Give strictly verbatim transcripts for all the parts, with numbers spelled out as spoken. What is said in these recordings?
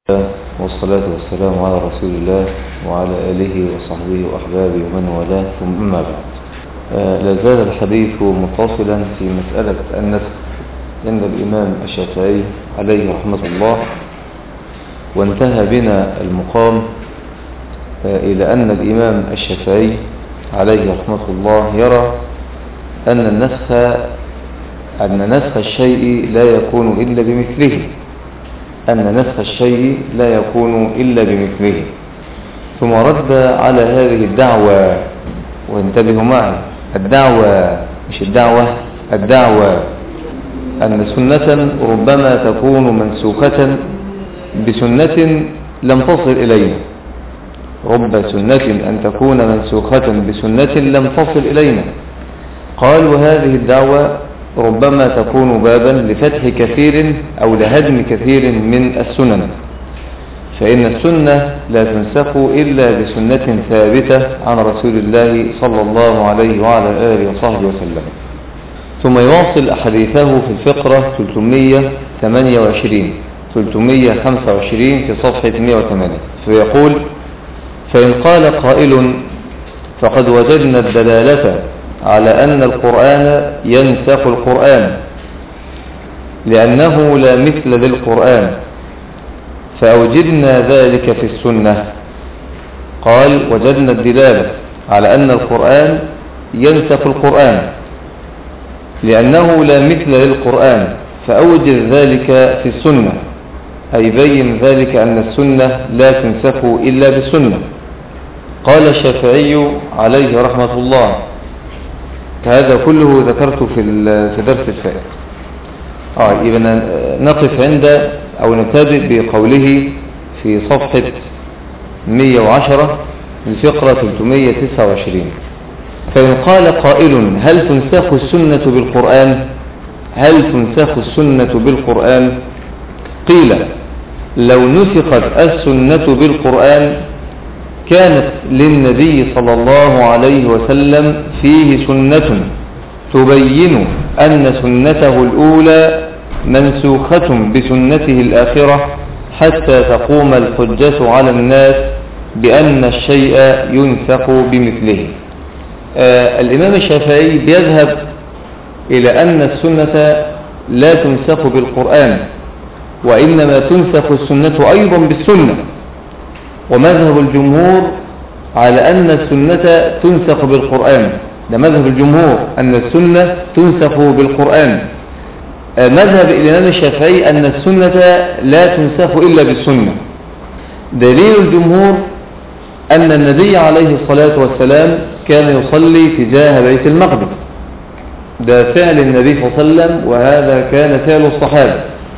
والصلاة والسلام على رسول الله وعلى آله وصحبه وأحبابه ومن والاه، ثم أما بعد. آه لا زال الحديث متصلا في مسألة النسخ عند الإمام الشافعي عليه رحمة الله، وانتهى بنا المقام آه إلى أن الإمام الشافعي عليه رحمة الله يرى أن النسخ أن نسخ الشيء لا يكون إلا بمثله أن نسخ الشيء لا يكون إلا بمثله ثم رد على هذه الدعوة. وانتبهوا معي، الدعوة مش الدعوة الدعوة أن سنة ربما تكون منسوخة بسنة لم تصل إلينا، رب سنة أن تكون منسوخة بسنة لم تصل إلينا. قال وهذه الدعوة ربما تكون بابا لفتح كثير أو لهدم كثير من السنن، فإن السنة لا تنسخ إلا بسنة ثابتة عن رسول الله صلى الله عليه وعلى آله وصحبه وسلم. ثم يواصل أحاديثه في الفقرة ثلاثمئة وثمانية وعشرين ثلاثمئة وخمسة وعشرين في صفحة مئة وثمانية، فيقول: فإن قال قائل فقد وجدنا الدلالة على أن القرآن ينسخ القرآن لأنه لا مثل للقرآن، فأوجدنا ذلك في السنة. قال: وجدنا الدلالة على أن القرآن ينسخ القرآن لأنه لا مثل للقرآن، فأوجد ذلك في السنة، أي بين ذلك أن السنة لا تنسخ إلا بالسنة. قال الشافعي عليه رحمة الله، هذا كله ذكرته في في درس الفائق. اه يبقى نقف عند او نبتدئ بقوله في صفحة مئة وعشرة الفقرة ثلاثمئة وتسعة وعشرين: فإن قال قائل هل تنسخ السنة بالقرآن هل تنسخ السنة بالقرآن قيل: لو نسخت السنة بالقرآن كانت للنبي صلى الله عليه وسلم فيه سنة تبين أن سنته الأولى منسوخة بسنته الآخرة حتى تقوم الحجة على الناس بأن الشيء ينسخ بمثله. آه الإمام الشافعي بيذهب إلى أن السنة لا تنسخ بالقرآن، وإنما تنسخ السنة أيضا بالسنة. ومذهب الجمهور على أن السنة تنسخ بالقرآن، ده مذهب الجمهور أن السنة تنسخ بالقرآن. مذهب الإمام الشافعي أن السنة لا تنسخ إلا بالسنة. دليل الجمهور أن النبي عليه الصلاة والسلام كان يصلي تجاه بيت المقدس، ده فعل النبي صلى الله عليه وسلم، وهذا كان فعل الصحابة.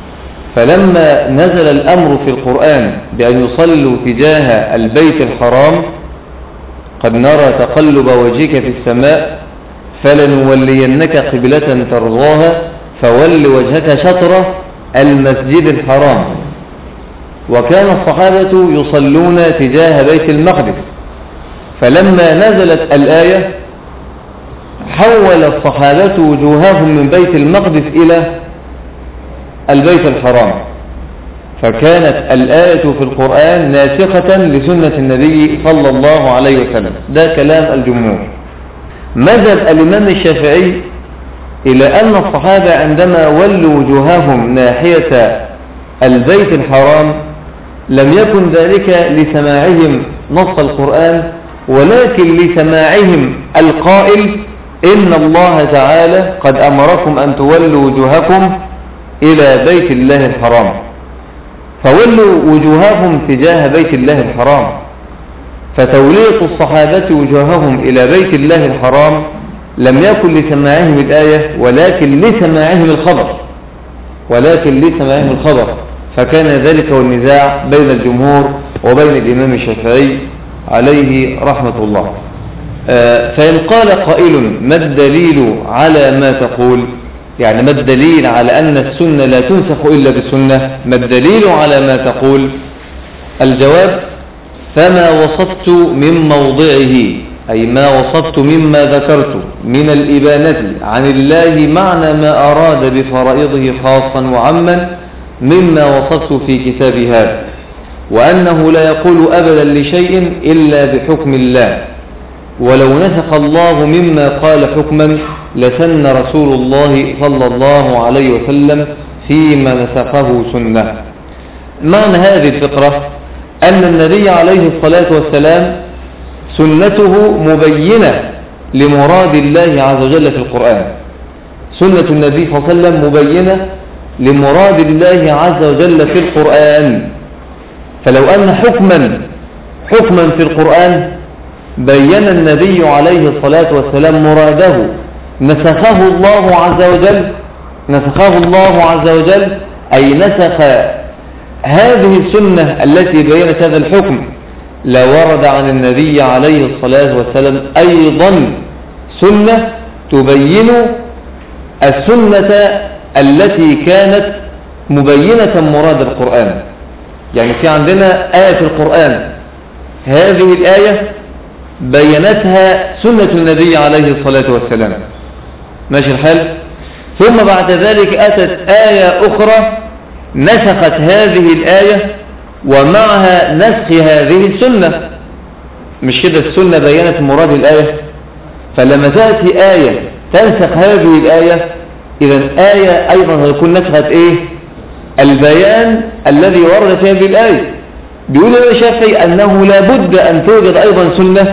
فلما نزل الأمر في القرآن بأن يصلوا تجاه البيت الحرام: قد نرى تقلب وجهك في السماء فلنولينك قبلة ترضاها فول وجهك شطر المسجد الحرام. وكان الصحابة يصلون تجاه بيت المقدس، فلما نزلت الآية حول الصحابة وجوههم من بيت المقدس إلى البيت الحرام، فكانت الآية في القرآن ناسخة لسنة النبي صلى الله عليه وسلم. ده كلام الجمهور. مذهب الإمام الشافعي إلى أن الصحابة عندما ولوا وجوههم ناحية البيت الحرام لم يكن ذلك لسماعهم نص القرآن، ولكن لسماعهم القائل: إن الله تعالى قد أمركم أن تولوا وجوهكم إلى بيت الله الحرام، فولوا وجوههم تجاه بيت الله الحرام. فتولية الصحابة وجوههم إلى بيت الله الحرام لم يكن لسماعهم الآية، ولكن لسماعهم الخبر ولكن لسماعهم الخبر فكان ذلك هو النزاع بين الجمهور وبين الإمام الشافعي عليه رحمة الله. فإن قال قائل ما الدليل على ما تقول، يعني ما الدليل على أن السنة لا تنسخ إلا بالسنة، ما الدليل على ما تقول؟ الجواب: فما وصفت من موضعه، أي ما وصفت مما ذكرت من الإبانة عن الله معنى ما أراد بفرائضه خاصا وعما مما وصفت في كتاب هذا، وأنه لا يقول أبدا لشيء إلا بحكم الله، ولو نسخ الله مما قال حكما لسن رسول الله صلى الله عليه وسلم فيما نسخه سنة. معنى هذه الفقرة أن النبي عليه الصلاة والسلام سنته مبينة لمراد الله عز وجل في القرآن. سنة النبي صلى الله عليه وسلم مبينة لمراد الله عز وجل في القرآن. فلو أن حكما حكما في القرآن بين النبي عليه الصلاة والسلام مراده نسخه الله عز وجل نسخه الله عز وجل أي نسخ هذه السنة التي بينت هذا الحكم، لورد عن النبي عليه الصلاة والسلام أيضا سنة تبين السنة التي كانت مبينة مراد القرآن. يعني في عندنا آية في القرآن، هذه الآية بينتها سنة النبي عليه الصلاة والسلام، ماشي الحال. ثم بعد ذلك أتت آية أخرى نسخت هذه الآية ومعها نسخ هذه السنة، مش كده السنة بينت مراد الآية. فلما تأتي آية تنسخ هذه الآية، إذن آية أيضا يكون نسخت إيه؟ البيان الذي ورد في هذه الآية. بيقول الشافعي أنه لا بد أن توجد أيضا سنة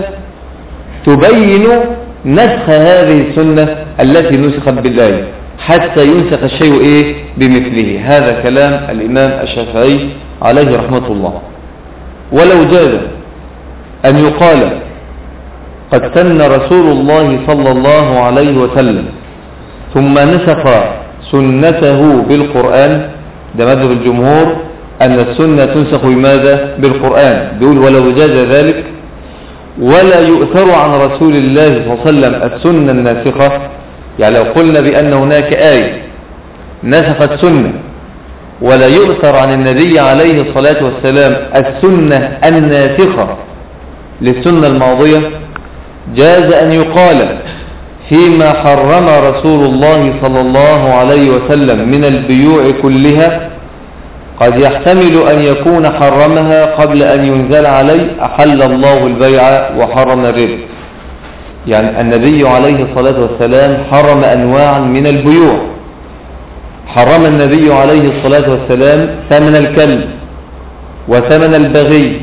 تبين نسخ هذه السنة التي نسخت بالآية حتى ينسخ الشيء إيه؟ بمثله. هذا كلام الإمام الشافعي عليه رحمة الله. ولو جاز أن يقال قد سن رسول الله صلى الله عليه وسلم ثم نسخ سنته بالقرآن، ده مذهب الجمهور أن السنة تنسخ بماذا؟ بالقرآن. بيقول ولو جاز ذلك ولا يؤثر عن رسول الله صلى الله عليه وسلم السنة الناسخة. يعني لو قلنا بأن هناك آية نسخت سنة ولا يؤثر عن النبي عليه الصلاة والسلام السنة الناسخة للسنة الماضية، جاز أن يقال فيما حرم رسول الله صلى الله عليه وسلم من البيوع كلها قد يحتمل أن يكون حرمها قبل أن ينزل عليه أحل الله البيع وحرم الربا. يعني النبي عليه الصلاة والسلام حرم أنواعا من البيوع. حرم النبي عليه الصلاة والسلام ثمن الكلب وثمن البغي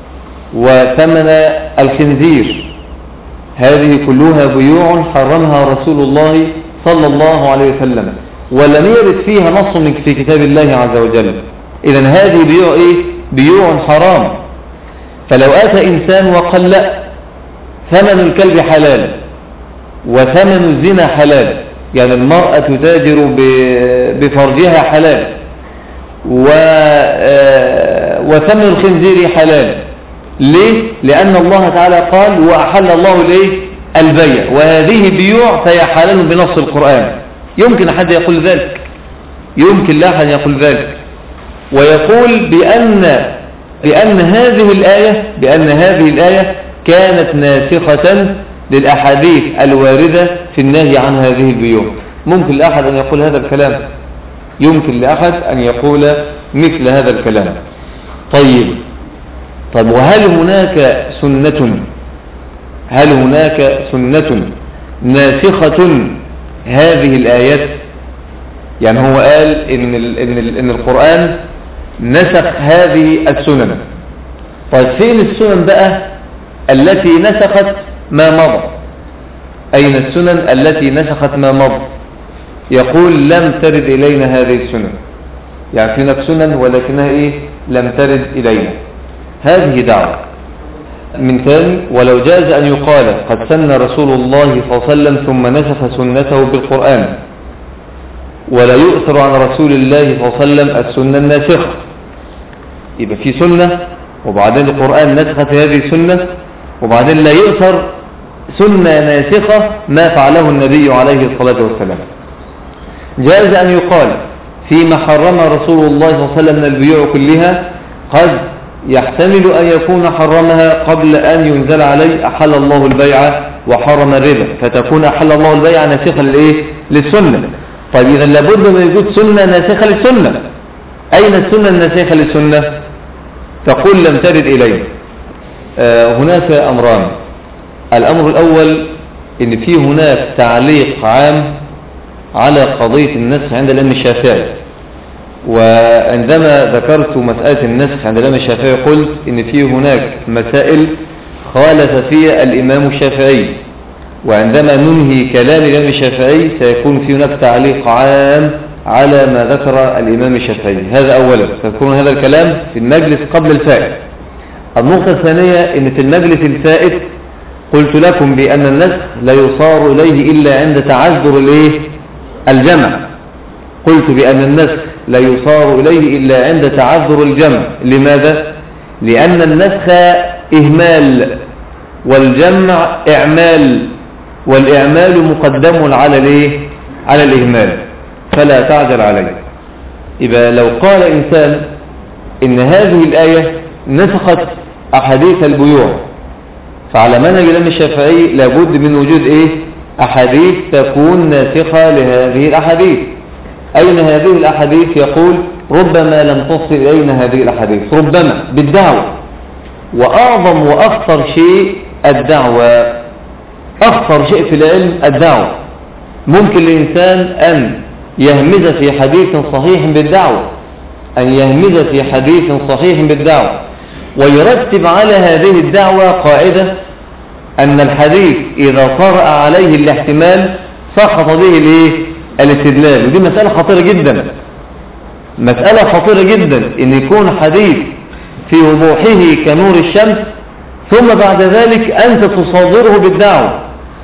وثمن الخنزير، هذه كلها بيوع حرمها رسول الله صلى الله عليه وسلم ولم يرد فيها نص في كتاب الله عز وجل. إذن هذه بيوع إيه؟ بيوع حرام. فلو أتى إنسان وقال لا، ثمن الكلب حلال وثمن الزنا حلال، يعني المرأة تتاجر بفرجها حلال، وثمن الخنزير حلال. ليه؟ لأن الله تعالى قال وأحل الله ليه؟ البيع، وهذه بيوع فهي حلال بنص القرآن. يمكن أحد يقول ذلك، يمكن لا أحد يقول ذلك ويقول بأن بأن هذه الآية بأن هذه الآية كانت ناسخة للأحاديث الواردة في النهي عن هذه البيوع. ممكن لأحد أن يقول هذا الكلام، يمكن لأحد أن يقول مثل هذا الكلام. طيب طيب وهل هناك سنة هل هناك سنة ناسخة هذه الآيات؟ يعني هو قال إن, إن, إن القرآن نسخ هذه السنن. طيب فين السنن بقى التي نسخت ما مضى؟ أين السنن التي نسخت ما مضى؟ يقول لم ترد إلينا هذه السنن. يعني في هناك سنن ولكنها إيه؟ لم ترد إلينا. هذه دعوة. من ثاني ولو جاز أن يقال قد سن رسول الله صلى الله عليه وسلم ثم نسخ سنته بالقرآن، ولا يؤثر عن رسول الله صلى الله عليه وسلم السنة الناسخة. يبقى في سنة وبعدين القرآن نسخت هذه السنة، وبعدين لا يؤثر سنة ناسخة ما فعله النبي عليه الصلاة والسلام. جاز أن يقال فيما حرم رسول الله صلى الله عليه وسلم من البيوع كلها قد يحتمل أن يكون حرمها قبل أن ينزل عليه أحل الله البيع وحرم الربا، فتكون أحل الله البيع ناسخة للإيه؟ للسنة. طيب إذا لابد من وجود سنة ناسخة للسنة. أين السنة الناسخة للسنة؟ تقول لم ترد إليه. آه هناك أمران. الأمر الأول إن في هناك تعليق عام على قضية النسخ عند الإمام الشافعي، وعندما ذكرت مسألة النسخ عند الإمام الشافعي قلت إن في هناك مسائل خالف فيها الإمام الشافعي، وعندما ننهي كلام الإمام الشافعي سيكون في هناك تعليق عام على ما ذكر الإمام الشافعي. هذا أولا، سيكون هذا الكلام في المجلس قبل الفائت. النقطة الثانية إن في المجلس الفائت قلت لكم بأن النسخ لا يصار إليه إلا عند تعذر الإيه؟ الجمع. قلت بأن النسخ لا يصار إليه إلا عند تعذر الجمع. لماذا؟ لأن النسخ إهمال والجمع إعمال، والإعمال مقدم على الإيه؟ على الإهمال، فلا تعجل عليه. إذا لو قال إنسان إن هذه الآية نسخت أحاديث البيوع، فعلى منهج الإمام الشافعي لابد من وجود إيه؟ أحاديث تكون ناسخة لهذه الأحاديث. أين هذه الأحاديث؟ يقول ربما لم تصل إلينا هذه الأحاديث، ربما بالدعوة. وأعظم وأخطر شيء الدعوة، أخطر شيء في العلم الدعوة. ممكن الإنسان أن يهمز في حديث صحيح بالدعوة، أن يهمز في حديث صحيح بالدعوة، ويرتب على هذه الدعوة قاعدة أن الحديث إذا طرأ عليه الاحتمال سقط به الايه؟ الاستدلال. ودي مسألة خطيرة جدا، مسألة خطيرة جدا إن يكون حديث في وضوحه كنور الشمس، ثم بعد ذلك أنت تصادره بالدعوة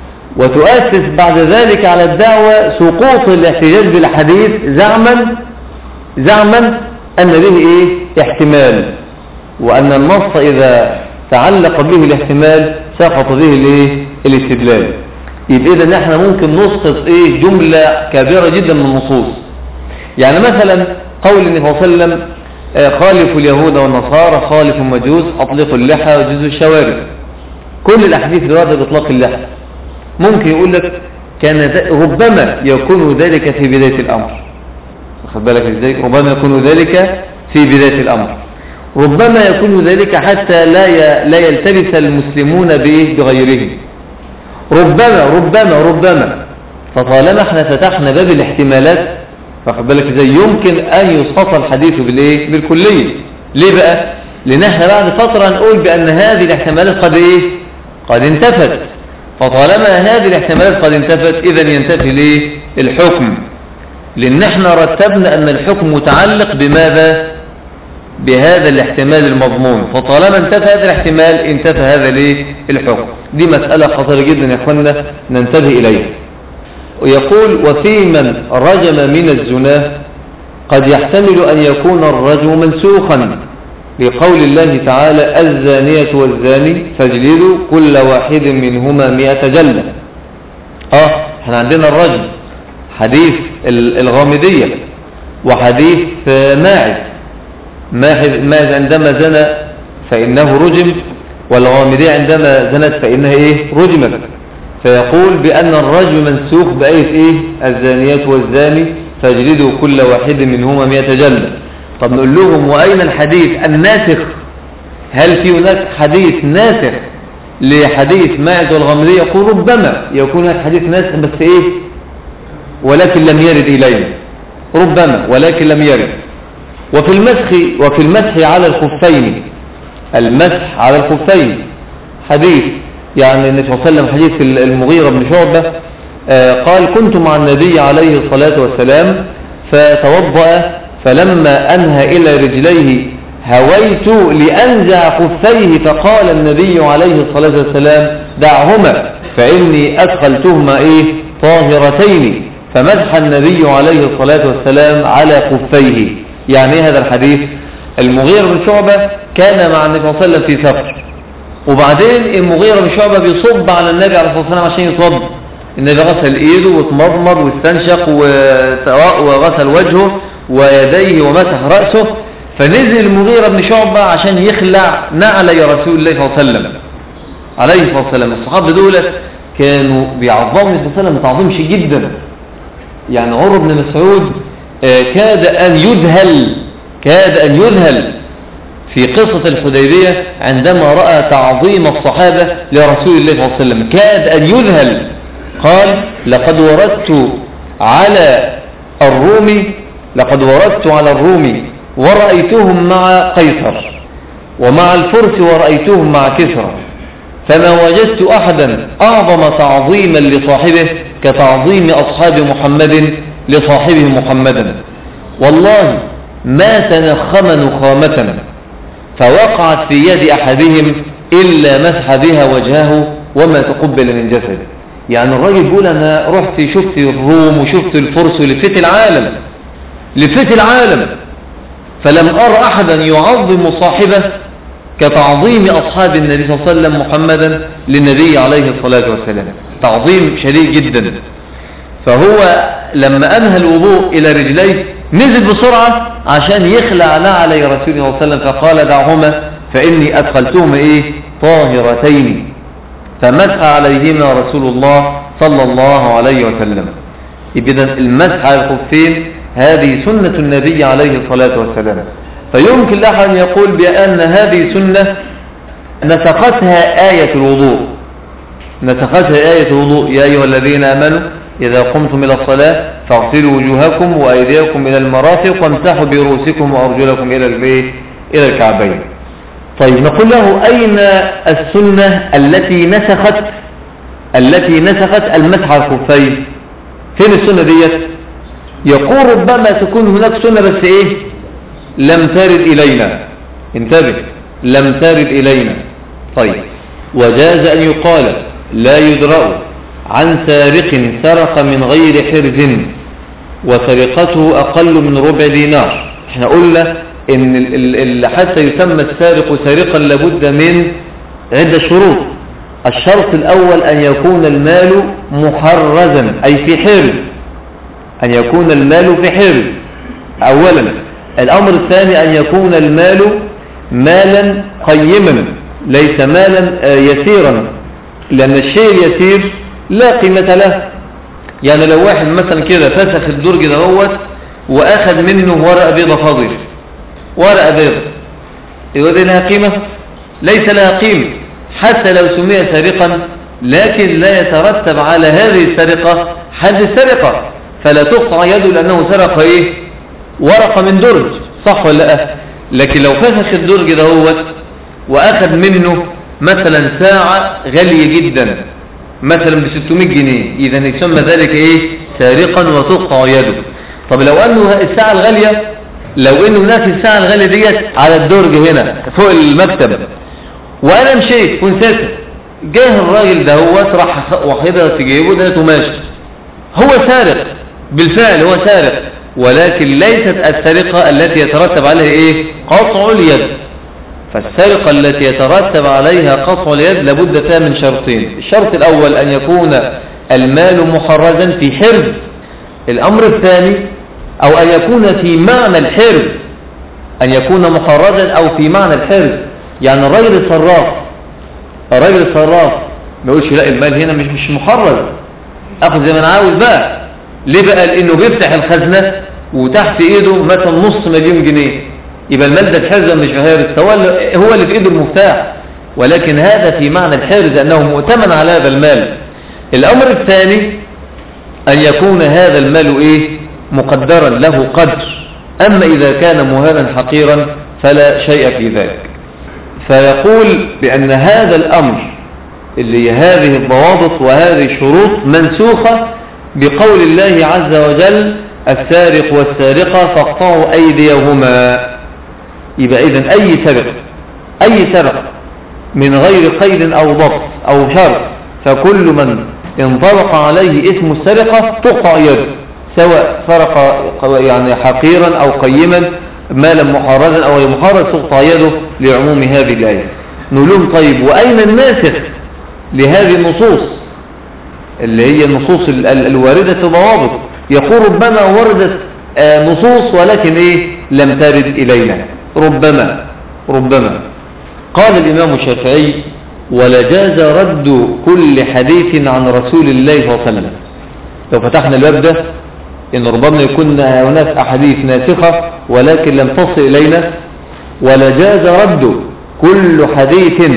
وتؤسس بعد ذلك على الدعوة سقوط الاحتجاج بالحديث زعما زعما أن به إيه؟ احتمال، وأن النص إذا تعلق به الاحتمال سقط به الايه؟ الاستدلال. يبقى إذا نحن ممكن نسقط إيه؟ جملة كبيرة جدا من النصوص. يعني مثلا قول النبي صلى الله عليه وسلم خالفوا اليهود والنصارى، خالفوا المجوس، أطلقوا اللحى وجزوا الشوارب. كل الأحاديث الواردة بإطلاق اللحى. ممكن يقول لك كان ربما يكون ذلك في بداية الأمر، واخد بالك ازاي؟ ربما يكون ذلك في بداية الأمر، ربما يكون ذلك حتى لا لا يلتبس المسلمون بغيره، ربما ربما ربما. فطالما احنا فتحنا باب الاحتمالات، واخد بالك ازاي، يمكن ان يسقط الحديث بالايه؟ بالكليه. ليه بقى؟ لان احنا بعد فتره نقول بان هذه الاحتمالات قد ايه؟ قد انتفت. فطالما هذه الاحتمالات قد انتفت اذا ينتفي ليه؟ الحكم، لان احنا رتبنا ان الحكم متعلق بماذا؟ بهذا الاحتمال المضمون. فطالما انتفى هذا الاحتمال انتفى هذا ليه؟ الحكم. دي مسألة خطيرة جدا يا اخوانا ننتبه اليها. ويقول وفي من رجم من الزنا قد يحتمل ان يكون الرجم منسوخا بقول الله تعالى الزانية والزاني فاجلدوا كل واحد منهما مئة جلدة. اه احنا عندنا الرجم حديث الغامدية وحديث ماعز. ماعز عندما زنى فإنه رجم، والغامدية عندما زنت فإنها ايه؟ رجمت. فيقول بأن الرجم منسوخ بآية ايه؟ الزانية والزاني فاجلدوا كل واحد منهما مئة جلدة. طب نقول لهم وأين الحديث الناسخ؟ هل في هناك حديث ناسخ لحديث ماعز والغامدية؟ يقول ربما يكون هناك حديث ناسخ بس ايه؟ ولكن لم يرد إلينا، ربما ولكن لم يرد. وفي المسح وفي المسح على الخفين، المسح على الخفين حديث يعني النبي صلى الله عليه وسلم، حديث المغيرة بن شعبة آه قال كنت مع النبي عليه الصلاة والسلام فتوضأ فلما أنهى إلى رجليه هويت لأنزع خفيه فقال النبي عليه الصلاة والسلام دعهما فإني أدخلتهما إيه؟ طاهرتين. فمسح النبي عليه الصلاة والسلام على خفيه. يعني هذا الحديث المغيرة بن شعبة كان مع النبي صلى الله عليه وسلم في سفر، وبعدين المغيرة بن شعبة بيصب على النبي عليه الصلاة والسلام عشان يصب. النبي غسل ايده واتمضمض واستنشق وغسل وجهه ويديه ومسح رأسه، فنزل المغيرة بن شعبة عشان يخلع نعلي رسول الله صلى الله عليه وسلم عليه الصلاة والسلام. الصحابة دول كانوا بيعظموا النبي صلى الله عليه وسلم تعظيم شديد جدا. يعني عمر بن مسعود كاد أن يذهل كاد أن يذهل في قصة الحديبية عندما رأى تعظيم الصحابة لرسول الله صلى الله عليه وسلم كاد أن يذهل، قال لقد وردت على الروم لقد وردت على الروم ورأيتهم مع قيصر، ومع الفرس ورأيتهم مع كسرى، فما وجدت أحدا أعظم تعظيما لصاحبه كتعظيم أصحاب محمد لصاحبه محمدا، والله ما تنخم نخامة فوقعت في يد أحدهم إلا مسح بها وجهه وما تقبل من جسده. يعني الراجل بيقول أنا رحت شفت الروم وشفت الفرس ولفت العالم لفت العالم فلم أرى أحدا يعظم صاحبه كتعظيم أصحاب النبي صلى الله عليه وسلم محمدا للنبي عليه الصلاة والسلام، تعظيم شديد جدا. فهو لما أنهى الوضوء إلى رجليه نزل بسرعة عشان يخلع نعلي رسول الله صلى الله عليه وسلم، فقال دعهما فإني أدخلتهما إيه طاهرتين، فمسح عليهما رسول الله صلى الله عليه وسلم. إذن المسح على الخفين هذه سنة النبي عليه الصلاة والسلام. فيمكن لأحد أن يقول بأن هذه سنة نسختها آية الوضوء نسختها آية الوضوء يا أيها الذين آمنوا إذا قمتم إلى الصلاة فاغسلوا وجوهكم وأيديكم إلى المرافق وامسحوا برؤوسكم وأرجلكم إلى البيت إلى الكعبين. طيب نقول له أين السنة التي نسخت التي نسخت المسح على الخفين؟ فين السنة ديت؟ يقول ربما تكون هناك سنة بس إيه لم ترد إلينا. انتبه، لم ترد إلينا. طيب وجاز أن يقال لا يدرأ عن سارق سرق من غير حرز وسرقته أقل من ربع دينار. احنا قلنا ان ال ال حتى يسمى السارق سارقا لابد من عدة شروط. الشرط الأول أن يكون المال محرزا أي في حرز، أن يكون المال في حرز أولا. الأمر الثاني أن يكون المال مالا قيما ليس مالا يسيرا، لأن الشيء اليسير لا قيمة له. يعني لو واحد مثلا كده فسخ الدرج دوت وأخذ منه ورقة بيضة فاضية، ورقة بيضة، يقول دي لها قيمة؟ ليس لها قيمة حتى لو سمي سرقا، لكن لا يترتب على هذه السرقة حد السرقة، فلا تقطع يده لأنه سرق إيه؟ ورقة من درج، صح ولا لا؟ لكن لو فسخ الدرج دوت وأخذ منه مثلا ساعة غالية جدا مثلا ب ستمائة جنيه، إذا يسمى ذلك إيه؟ سارقا وتقطع يده. طب لو أنه الساعة الغالية لو أنه هناك الساعة الغالية ديت على الدرج هنا فوق المكتب وأنا مشيت ونسيتها، جاه الراجل ده هو راح واخدها في جيبه ده وماشي، هو سارق بالفعل، هو سارق، ولكن ليست السرقة التي يترتب عليها إيه؟ قطع اليد. فالسرقة التي يترتب عليها قطع اليد لابد فيها من شرطين. الشرط الأول أن يكون المال محرزا في حرز. الأمر الثاني أو أن يكون في معنى الحرز، أن يكون محرزا أو في معنى الحرز. يعني الرجل الصراف الرجل الصراف ما يقولش لا المال هنا مش مش محرز، أخذ زي ما أنا عاوز بقى. ليه بقى؟ لأنه بيفتح الخزنة وتحت إيده مثلا نص مليون جنيه، يبقى المال ده الحرز مش بحرز، هو اللي في إيده المفتاح، ولكن هذا في معنى الحرز أنه مؤتمن على هذا المال. الأمر الثاني أن يكون هذا المال إيه؟ مقدرا له قدر. أما إذا كان مهانا حقيرا فلا شيء في ذلك. فيقول بأن هذا الأمر اللي هذه الضوابط وهذه الشروط منسوخة بقول الله عز وجل السارق والسارقة فاقطعوا أيديهما. يبقى إذن أي سرقة أي سرقة من غير قيد أو ضبط أو شرط فكل من انطبق عليه اسم السرقة تقطع يده، سواء سرق يعني حقيرا أو قيما مالا محرزا أو غير محرز تقطع يده لعموم هذه الآية. نقولون طيب وأين الناسخ لهذه النصوص اللي هي النصوص الواردة ضوابط؟ يقول ربما وردت نصوص ولكن إيه لم ترد إلينا. ربما ربما قال الإمام الشافعي ولجاز رد كل حديث عن رسول الله صلى الله عليه وسلم. لو فتحنا الباب ده إن ربما يكون هناك أحاديث ناسخة ولكن لم تصل إلينا، ولجاز رد كل حديث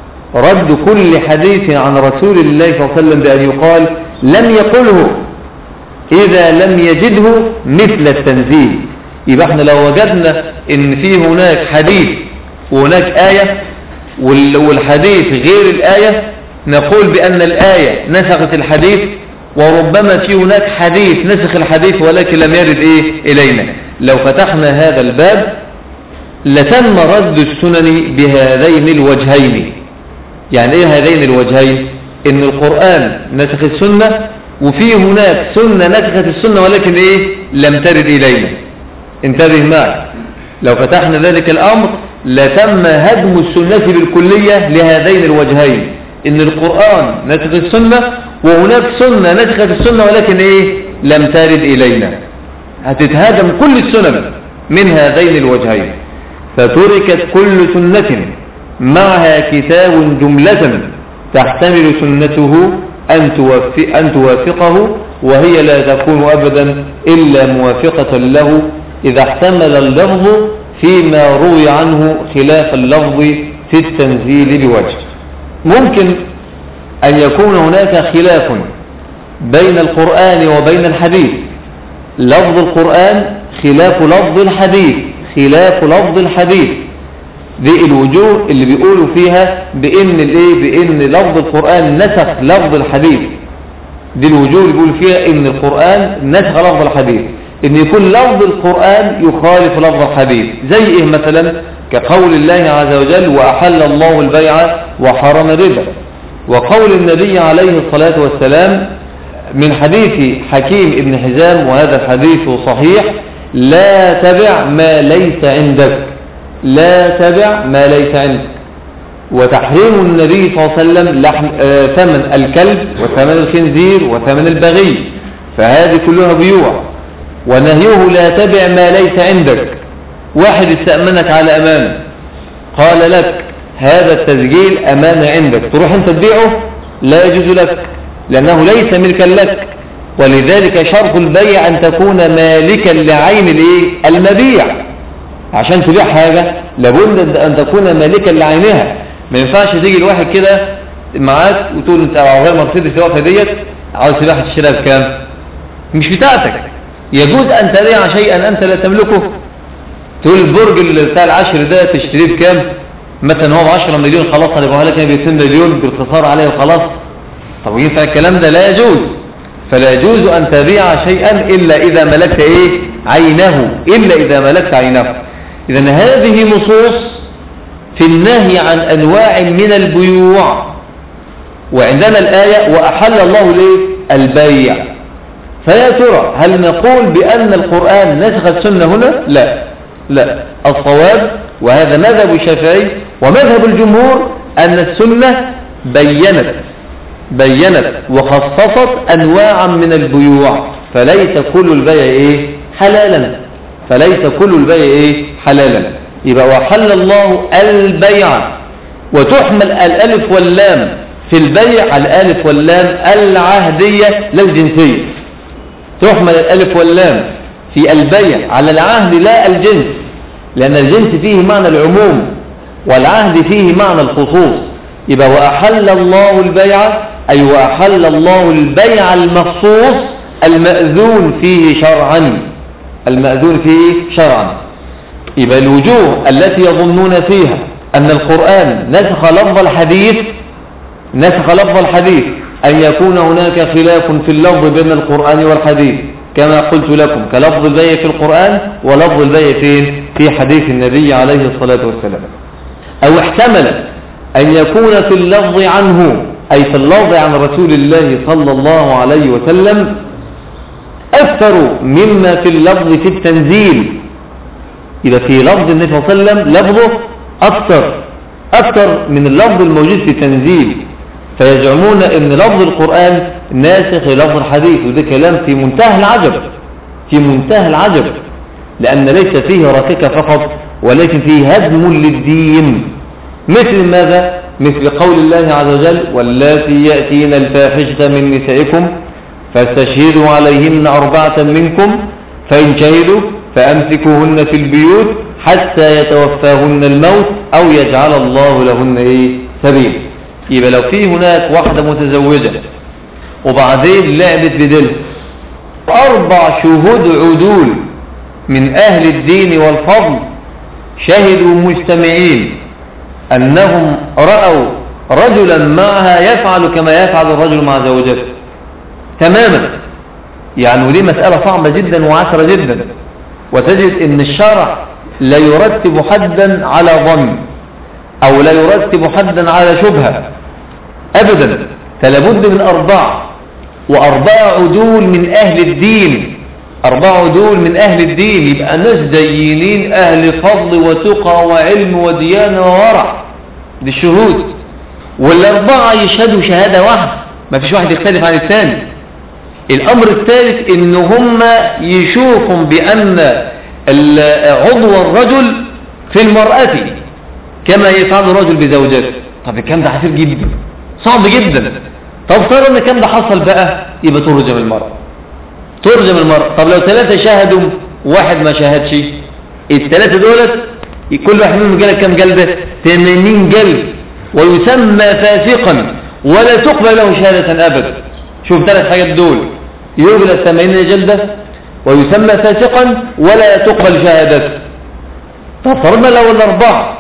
رد كل حديث عن رسول الله صلى الله عليه وسلم بأن يقال لم يقله إذا لم يجده مثل التنزيل. يبقى احنا لو وجدنا ان في هناك حديث وهناك آية والحديث غير الآية نقول بأن الآية نسخت الحديث، وربما في هناك حديث نسخ الحديث ولكن لم يرد إيه إلينا. لو فتحنا هذا الباب لتم رد السنن بهذين الوجهين. يعني ايه هذين الوجهين؟ ان القرآن نسخ السنة، وفي هناك سنة نسخت السنة ولكن ايه لم ترد الينا. انتبه معي، لو فتحنا ذلك الامر لتم هدم السنة بالكلية لهذين الوجهين، ان القرآن نسخ السنة وهناك سنة نسخت السنة ولكن ايه لم ترد الينا. هتتهدم كل السنن من هذين الوجهين. فتركت كل سنة معها كتاب جملة تحتمل سنته أن, توافق أن توافقه، وهي لا تكون أبدا إلا موافقة له إذا احتمل اللفظ فيما روي عنه خلاف اللفظ في التنزيل بوجه. ممكن أن يكون هناك خلاف بين القرآن وبين الحديث، لفظ القرآن خلاف لفظ الحديث خلاف لفظ الحديث دي الوجوه اللي بيقولوا فيها بإن الايه بإن لفظ القرآن نسخ لفظ الحديث. دي الوجوه اللي بيقولوا فيها إن القرآن نسخ لفظ الحديث، إن يكون لفظ القرآن يخالف لفظ الحديث. زي إيه مثلا؟ كقول الله عز وجل وأحل الله البيع وحرم الربا، وقول النبي عليه الصلاة والسلام من حديث حكيم ابن حزام وهذا الحديث صحيح: لا تبع ما ليس عندك لا تبع ما ليس عندك. وتحريم النبي صلى الله عليه وسلم لحم آه ثمن الكلب وثمن الخنزير وثمن البغي، فهذه كلها بيوع. ونهيه لا تبع ما ليس عندك، واحد استأمنك على أمانة قال لك هذا التسجيل أمانة عندك، تروح انت تبيعه؟ لا يجوز لك لأنه ليس ملكا لك. ولذلك شرط البيع أن تكون مالكا لعين الايه المبيع. عشان تبيع حاجة لابد أن تكون مالكا لعينها. ما ينفعش تيجي الواحد كده معاك وتقول انت عاوز مرسيدس الوقفة ديت عاوز تبيعها تشتريها بكام؟ مش بتاعتك. يجوز أن تبيع شيئا أنت لا تملكه. تقول البرج اللي بتاع العشر ده تشتريه بكام؟ مثلا هو بعشرة مليون، خلاص هنبقى لك بيتين مليون بالاختصار عليه وخلاص. طب ينفع الكلام ده؟ لا يجوز. فلا يجوز أن تبيع شيئا إلا إذا ملكت إيه عينه إلا إذا ملكت عينه. إذن هذه نصوص في النهي عن أنواع من البيوع، وعندنا الآية وأحل الله ليه البيع. فيا ترى هل نقول بأن القرآن نسخ السنة هنا؟ لا لا الصواب، وهذا مذهب الشافعي ومذهب الجمهور، أن السنة بينت بينت وخصصت أنواعا من البيوع، فليس كل البيع إيه حلالا فليس كل البيع إيه حلالا. يبقى وحل الله البيع، وتحمل الألف واللام في البيع الألف واللام العهدية لا الجنسية. تحمل الألف واللام في البيع على العهد لا الجنس، لأن الجنس فيه معنى العموم والعهد فيه معنى الخصوص. يبقى وأحل الله البيع أي وأحل الله البيع المخصوص المأذون فيه شرعا المأذون فيه شرعا. يبقى الوجوه التي يظنون فيها أن القرآن نسخ لفظ الحديث نسخ لفظ الحديث أن يكون هناك خلاف في اللفظ بين القرآن والحديث، كما قلت لكم كلفظ البيع في القرآن ولفظ البيع فين في حديث النبي عليه الصلاة والسلام. أو احتمل أن يكون في اللفظ عنه أي في اللفظ عن رسول الله صلى الله عليه وسلم أكثر مما في اللفظ في التنزيل. إذا في لفظ النبي صلى الله عليه وسلم لفظه أكثر أكثر من اللفظ الموجود في التنزيل، فيزعمون أن لفظ القرآن ناسخ لفظ الحديث. وده كلام في منتهى العجب في منتهى العجب لأن ليس فيه ركيكة فقط ولكن فيه هدم للدين. مثل ماذا؟ مثل قول الله عز وجل واللاتي يأتين الفاحشة من نسائكم فاستشهدوا عليهن أربعة منكم فإن شهدوا فأمسكوهن في البيوت حتى يتوفاهن الموت أو يجعل الله لهن إيه سبيل. يبقى لو في هناك واحدة متزوجة وبعدين لعبت بدل أربع شهود عدول من أهل الدين والفضل شهدوا مجتمعين أنهم رأوا رجلا معها يفعل كما يفعل الرجل مع زوجته تماما، يعني ودي مسألة صعبة جدا وعسرة جدا، وتجد ان الشرع لا يرتب حدا على ظن او لا يرتب حدا على شبهة ابدا، فلابد من اربعة، واربعة عدول من اهل الدين، اربعة عدول من اهل الدين، يبقى ناس دينين اهل فضل وتقى وعلم وديانة وورع، دي الشهود، والاربعة يشهدوا شهادة واحدة، ما فيش واحد يختلف عن الثاني. الامر الثالث ان هم يشوفوا بان عضو الرجل في المرأة كما يفعل الرجل بزوجته. طب الكلام ده عسير جدا صعب جدا. طب صار ان الكلام ده حصل بقى يبقى ترجم المرأة ترجم المرأة. طب لو ثلاثة شاهدوا واحد ما شاهدش، الثلاثة دولت كل واحد منهم جلد كم جلدة؟ ثمانين جلد، ويسمى فاسقا ولا تقبل له شهادة ابدا. شوف ثلاث حاجات دول، يجلد ثمانين جلدة ويسمى فاسقا ولا تقبل شهادته. فصرنا لو الاربعة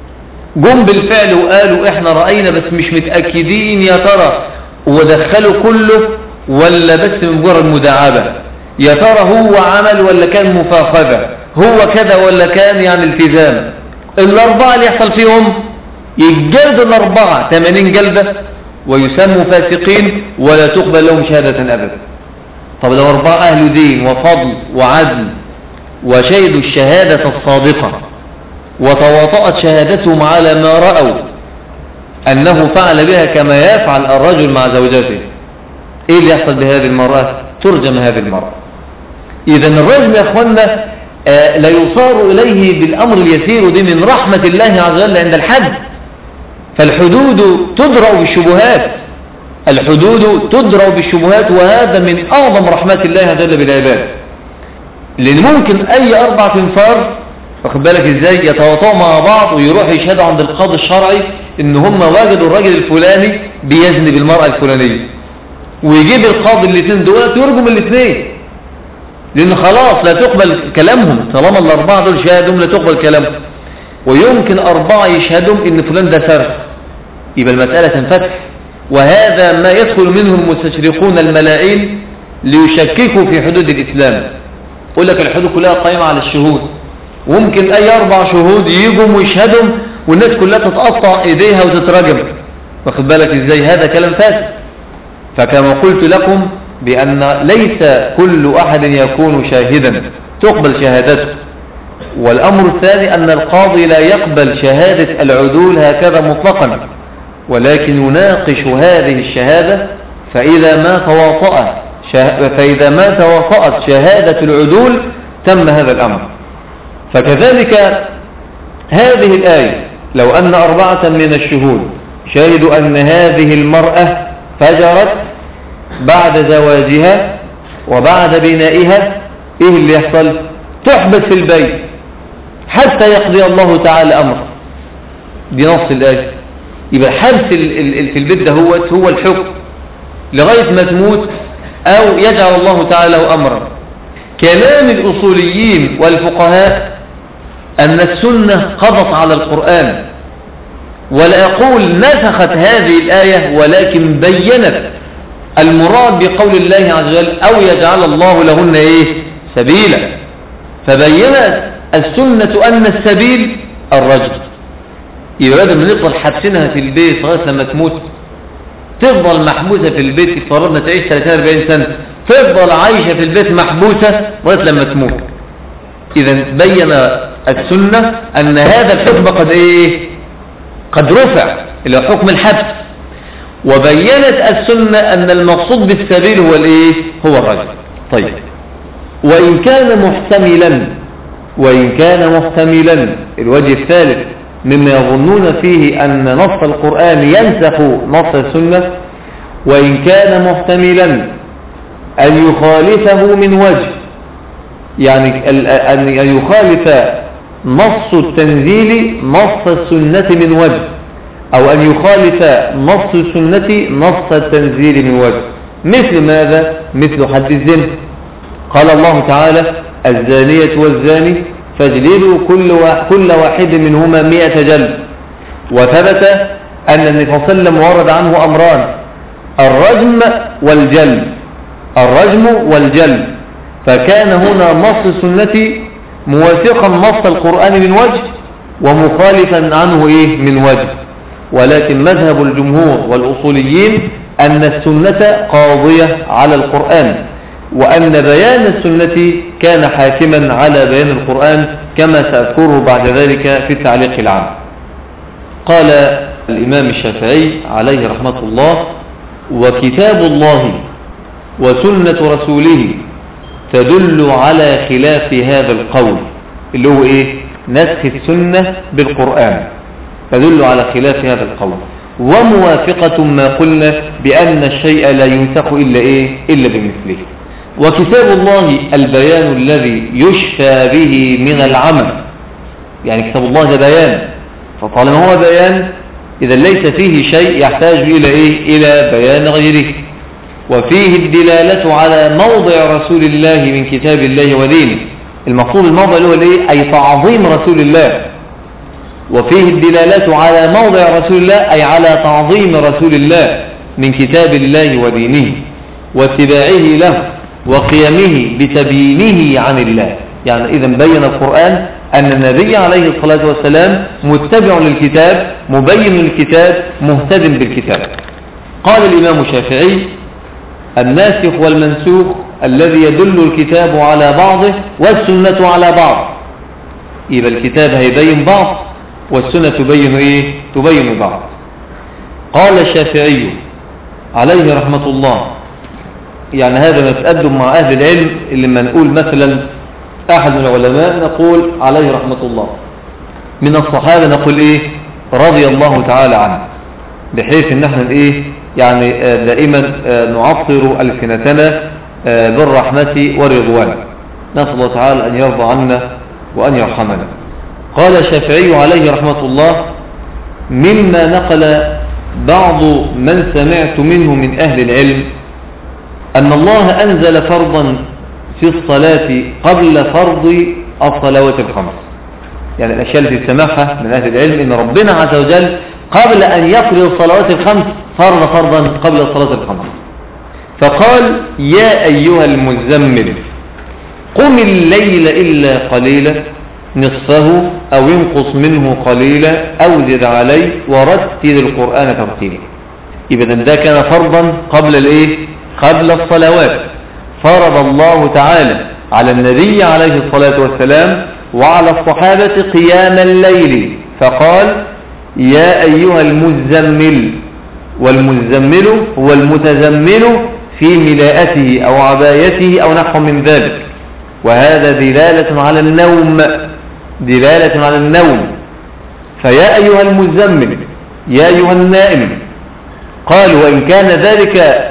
جم بالفعل وقالوا احنا رأينا بس مش متأكدين يا ترى ودخلوا كله ولا بس مجرد مداعبة، يا ترى هو عمل ولا كان مفاخذة، هو كذا ولا كان يعني التزام، الاربعة اللي يحصل فيهم يجلد الاربعة ثمانين جلدة ويسموا فاسقين ولا تقبل لهم شهادة ابدا. طب لو اربعة اهل دين وفضل وعدل وشهدوا الشهادة الصادقة وتواطأت شهادتهم على ما رأوا انه فعل بها كما يفعل الرجل مع زوجته، ايه اللي يحصل بهذه المرأة؟ ترجم هذه المرأة. اذا الرجم يا اخوانا آه لا يصار اليه بالامر اليسير، ودي من رحمة الله عز وجل عند الحد. فالحدود تدرأ بالشبهات، الحدود تدرأ بالشبهات، وهذا من اعظم رحمات الله عز وجل بالعباد. لان ممكن اي اربع تنفار واخد بالك ازاي يتواطؤوا مع بعض ويروح يشهدوا عند القاضي الشرعي ان هم وجدوا الراجل الفلاني بيزني بالمرأة الفلانية، ويجيب القاضي الاثنين دول يرجم الاثنين، لان خلاص لا تقبل كلامهم طالما الاربعه دول شهدوا لا تقبل كلامهم. ويمكن اربعه يشهدوا ان فلان ده سرق، يبقى المساله تنفتح. وهذا ما يدخل منه المستشرقون الملاعين ليشككوا في حدود الاسلام، يقول لك الحدود كلها قائمه على الشهود، وممكن اي اربع شهود يجوا ويشهدوا والناس كلها تتقطع ايديها وتترجم، واخد بالك ازاي؟ هذا كلام فاسد. فكما قلت لكم بأن ليس كل أحد يكون شاهدا تقبل شهادته. والأمر الثاني أن القاضي لا يقبل شهادة العدول هكذا مطلقا، ولكن يناقش هذه الشهادة، فإذا ما تواطأ فإذا ما توافقت شهادة العدول تم هذا الأمر. فكذلك هذه الآية لو أن أربعة من الشهود شهدوا أن هذه المرأة فجرت بعد زواجها وبعد بنائها، ايه اللي يحصل؟ تحبس في البيت حتى يقضي الله تعالى امره. دي نص الايه. يبقى حبس في البيت ده هو هو الحكم لغايه ما تموت او يجعل الله تعالى له امرا. كلام الاصوليين والفقهاء ان السنه قضت على القران، ولا اقول نسخت هذه الايه، ولكن بينت المراد بقول الله عز وجل او يجعل الله لهن ايه سبيلا. فبينت السنة ان السبيل الرجل. يبقى بدل ما نفضل حابسينها في البيت لغايه لما تموت، تفضل محبوسة في البيت، فرضنا تعيش ثلاثين أربعين سنة تفضل عايشة في البيت محبوسة لغايه لما تموت. اذا بين السنة ان هذا الحكم قد ايه قد رفع الى حكم الحبس، وبينت السنة أن المقصود بالسبيل هو الايه هو الرجل. طيب وإن كان محتملا وإن كان محتملا الوجه الثالث مما يظنون فيه أن نص القرآن ينسخ نص السنة، وإن كان محتملا أن يخالفه من وجه، يعني أن يخالف نص التنزيل نص السنة من وجه، أو أن يخالف نص السنة نص التنزيل من وجه. مثل ماذا؟ مثل حد الزنا. قال الله تعالى: الزانية والزاني فاجلدوا كل كل واحد منهما مئة جلد. وثبت أن النبي صلى الله عليه وسلم ورد عنه أمران: الرجم والجلد، الرجم والجلد. فكان هنا نص السنة موافقا نص القرآن من وجه، ومخالفا عنه إيه؟ من وجه. ولكن مذهب الجمهور والأصوليين أن السنة قاضية على القرآن، وأن بيان السنة كان حاكما على بيان القرآن، كما سأذكره بعد ذلك في التعليق العام. قال الإمام الشافعي عليه رحمة الله: وكتاب الله وسنة رسوله تدل على خلاف هذا القول، اللي هو إيه؟ نسخ السنة بالقرآن، تدل على خلاف هذا القول، وموافقة ما قلنا بأن الشيء لا ينسخ إلا إيه؟ إلا بمثله. وكتاب الله البيان الذي يشفى به من العمل، يعني كتاب الله ده بيان، فطالما هو بيان إذا ليس فيه شيء يحتاج إلى إيه؟ إلى بيان غيره. وفيه الدلالة على موضع رسول الله من كتاب الله ودينه. المقصود الموضع اللي هو الايه؟ أي تعظيم رسول الله. وفيه الدلالة على موضع رسول الله أي على تعظيم رسول الله من كتاب الله ودينه، واتباعه له، وقيامه بتبيينه عن الله. يعني إذا بين القرآن أن النبي عليه الصلاة والسلام متبع للكتاب، مبين للكتاب، مهتدم بالكتاب. قال الإمام الشافعي: الناسخ والمنسوخ الذي يدل الكتاب على بعضه والسنة على بعض. يبقى الكتاب هيبين بعض، والسنة تبين إيه؟ تبين بعض. قال الشافعي عليه رحمة الله، يعني هذا ما تقدم مع أهل العلم، اللي ما نقول مثلا أحد من العلماء نقول عليه رحمة الله، من الصحابة نقول إيه؟ رضي الله تعالى عنه، بحيث ان احنا ايه؟ يعني دائما نعطر ألسنتنا بالرحمة والرضوان. نسأل الله تعالى أن يرضى عنا وأن يرحمنا. قال الشافعي عليه رحمة الله: مما نقل بعض من سمعت منه من أهل العلم أن الله أنزل فرضا في الصلاة قبل فرض الصلوات الخمس. يعني الأشياء التي سمعها من أهل العلم أن ربنا عز وجل قبل أن يفرض الصلوات الخمس فرض فرضا قبل الصلاة الخمس، فقال: يا أيها المزمل قم الليل إلا قليلا نصفه أو ينقص منه قليلا أو زد عليه ورتل القرآن ترتيلا. إذا ده كان فرضا قبل الإيه؟ قبل الصلوات. فرض الله تعالى على النبي عليه الصلاة والسلام وعلى الصحابة قيام الليل، فقال: يا أيها المزمل. والمزمل هو المتزمل في ملاءته أو عبايته أو نحو من ذلك، وهذا دلالة على النوم، دلالة على النوم. فيا أيها المزمل، يا أيها النائم. قال: وإن كان ذلك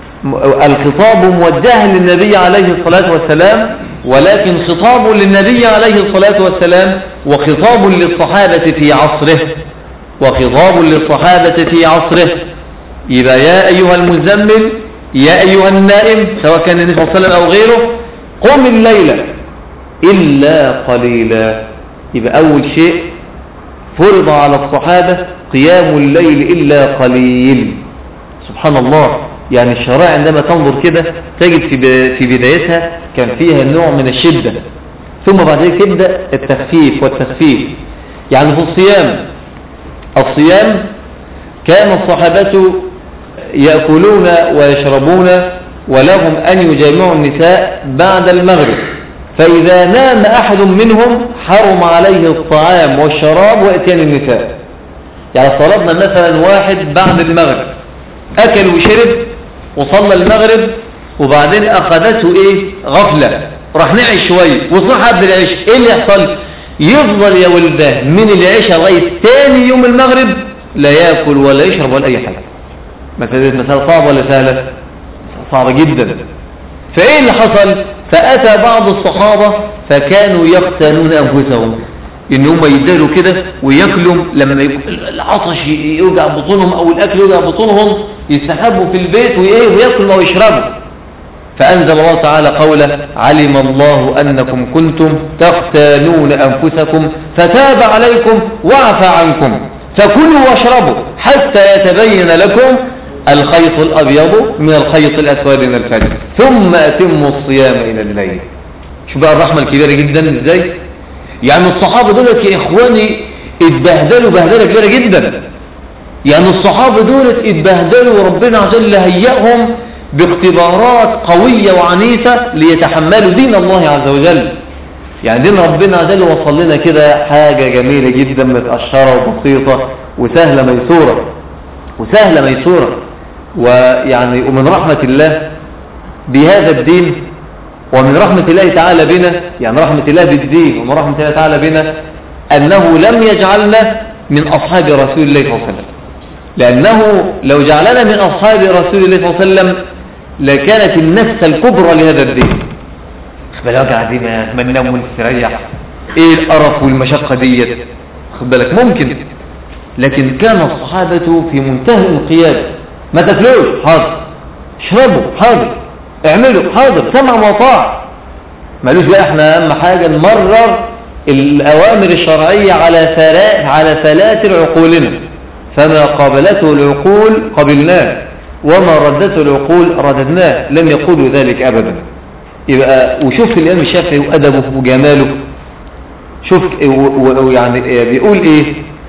الخطاب موجها للنبي عليه الصلاة والسلام، ولكن خطاب للنبي عليه الصلاة والسلام وخطاب للصحابة في عصره، وخطاب للصحابة في عصره. يبقى يا أيها المزمل، يا أيها النائم، سواء كان النبي صلى الله عليه وسلم أو غيره، قم الليل إلا قليلا. يبقى أول شيء فرض على الصحابة قيام الليل إلا قليل. سبحان الله، يعني الشرائع عندما تنظر كده تجد في بدايتها كان فيها نوع من الشدة، ثم بعد ذلك تبدأ التخفيف والتخفيف. يعني في الصيام الصيام كان الصحابة يأكلون ويشربون ولهم أن يجامعوا النساء بعد المغرب، فإذا نام أحد منهم حرم عليه الطعام والشراب وإتيان النساء. يعني صلاتنا مثلا واحد بعد المغرب أكل وشرب وصلى المغرب، وبعدين أخذته إيه؟ غفلة، راح نعيش شوية وصح قبل العيش. إيه اللي يحصل؟ يفضل يا ولده من العشاء لغاية تاني يوم المغرب لا يأكل ولا يشرب ولا أي حاجة. مسألة مسألة صعبة ولا سهلة؟ صعبة جدا. فإيه اللي حصل؟ فأتى بعض الصحابة فكانوا يقتنون أنفسهم إن هم يداروا كده ويأكلوا لما العطش يوجع بطونهم أو الأكل يوجع بطونهم يستحبوا في البيت ويأكلوا ويشربوا. فأنزل الله تعالى قوله علم الله أنكم كنتم تختانون أنفسكم فتاب عليكم وعفى عنكم فكلوا واشربوا حتى يتبين لكم الخيط الأبيض من الخيط الأسود من الفجر ثم أتموا الصيام إلى الليل. شو بقى الرحمة الكبيرة جدا إزاي؟ يعني الصحابة دولت يا إخواني اتبهدلوا بهدلة كبيرة جدا. يعني الصحابة دولت اتبهدلوا وربنا عز وجل هيئهم باختبارات قوية وعنيفة ليتحملوا دين الله عز وجل. يعني دين ربنا عز وجل وصل لنا كده حاجة جميلة جدا متقشرة وبسيطة وسهلة ميسورة وسهلة ميسورة ويعني ومن رحمة الله بهذا الدين ومن رحمة الله تعالى بنا، يعني رحمة الله بالدين ومن رحمة الله تعالى بنا أنه لم يجعلنا من أصحاب رسول الله صلى الله عليه وسلم، لأنه لو جعلنا من أصحاب رسول الله صلى الله عليه وسلم لكانت النفس الكبرى لهذا الدين. خد بالك قاعدين ما ننام ونستريح، ايه القرف والمشقة ديت؟ خد بالك ممكن، لكن كان الصحابة في منتهى الانقياد. ما تاكلوش حاضر، اشربوا حاضر، اعملوا حاضر، سمع وطاع. مالوش بقى احنا اهم حاجة نمرر الاوامر الشرعية على ثلاث على ثلاث عقولنا، فما قابلته العقول قبلناه وما ردته العقول رددناه، لم يقولوا ذلك ابدا. يبقى وشوف الامام الشافعي وادبه وجماله، شوف يعني بيقول ايه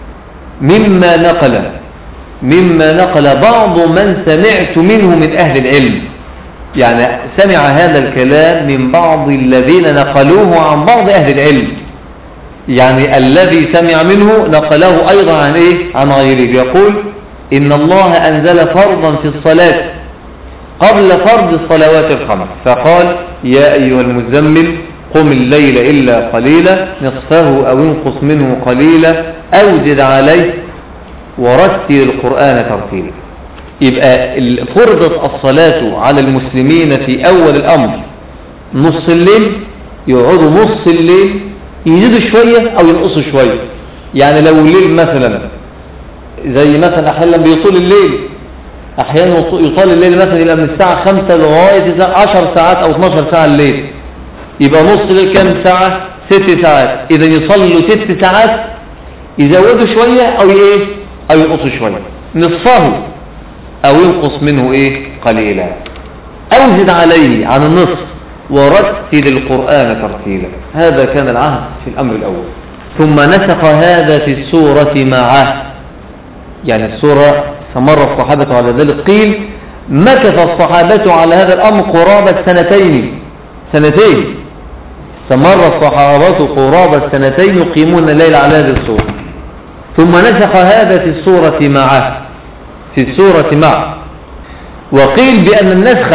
مما نقل مما نقل بعض من سمعت منه من اهل العلم. يعني سمع هذا الكلام من بعض الذين نقلوه عن بعض اهل العلم، يعني الذي سمع منه نقله ايضا عن ايه عن غيره. يقول ان الله انزل فرضا في الصلاة قبل فرض الصلوات الخمس فقال يا ايها المزمل قم الليل إلا قليلا نصفه أو انقص منه قليلا أو زد عليه ورتل القرآن ترتيلا. يبقى فرضت الصلاة على المسلمين في أول الأمر نص الليل، يقعدوا نص الليل يزيدوا شوية أو ينقصوا شوية. يعني لو الليل مثلا زي مثلا أحيانا بيطول الليل، أحيانا يطال الليل مثلا يبقى من الساعة خمسة لغاية عشر ساعات أو اثناشر ساعة الليل، يبقى نص الليل كام ساعة؟ ست ساعات. إذا يصلوا ست ساعات يزودوا شوية أو إيه أو ينقصوا شوية، نصفه أو ينقص منه إيه قليلا أو زد عليه عن النصف ورتل القرآن ترتيلا. هذا كان العهد في الأمر الأول. ثم نسخ هذا في السورة معه، يعني السورة استمر الصحابة على ذلك. قيل مكث الصحابة على هذا الأمر قرابة سنتين سنتين استمر الصحابة قرابة سنتين يقيمون الليل على هذه السورة. ثم نسخ هذا في السورة معه في السورة معه. وقيل بأن النسخ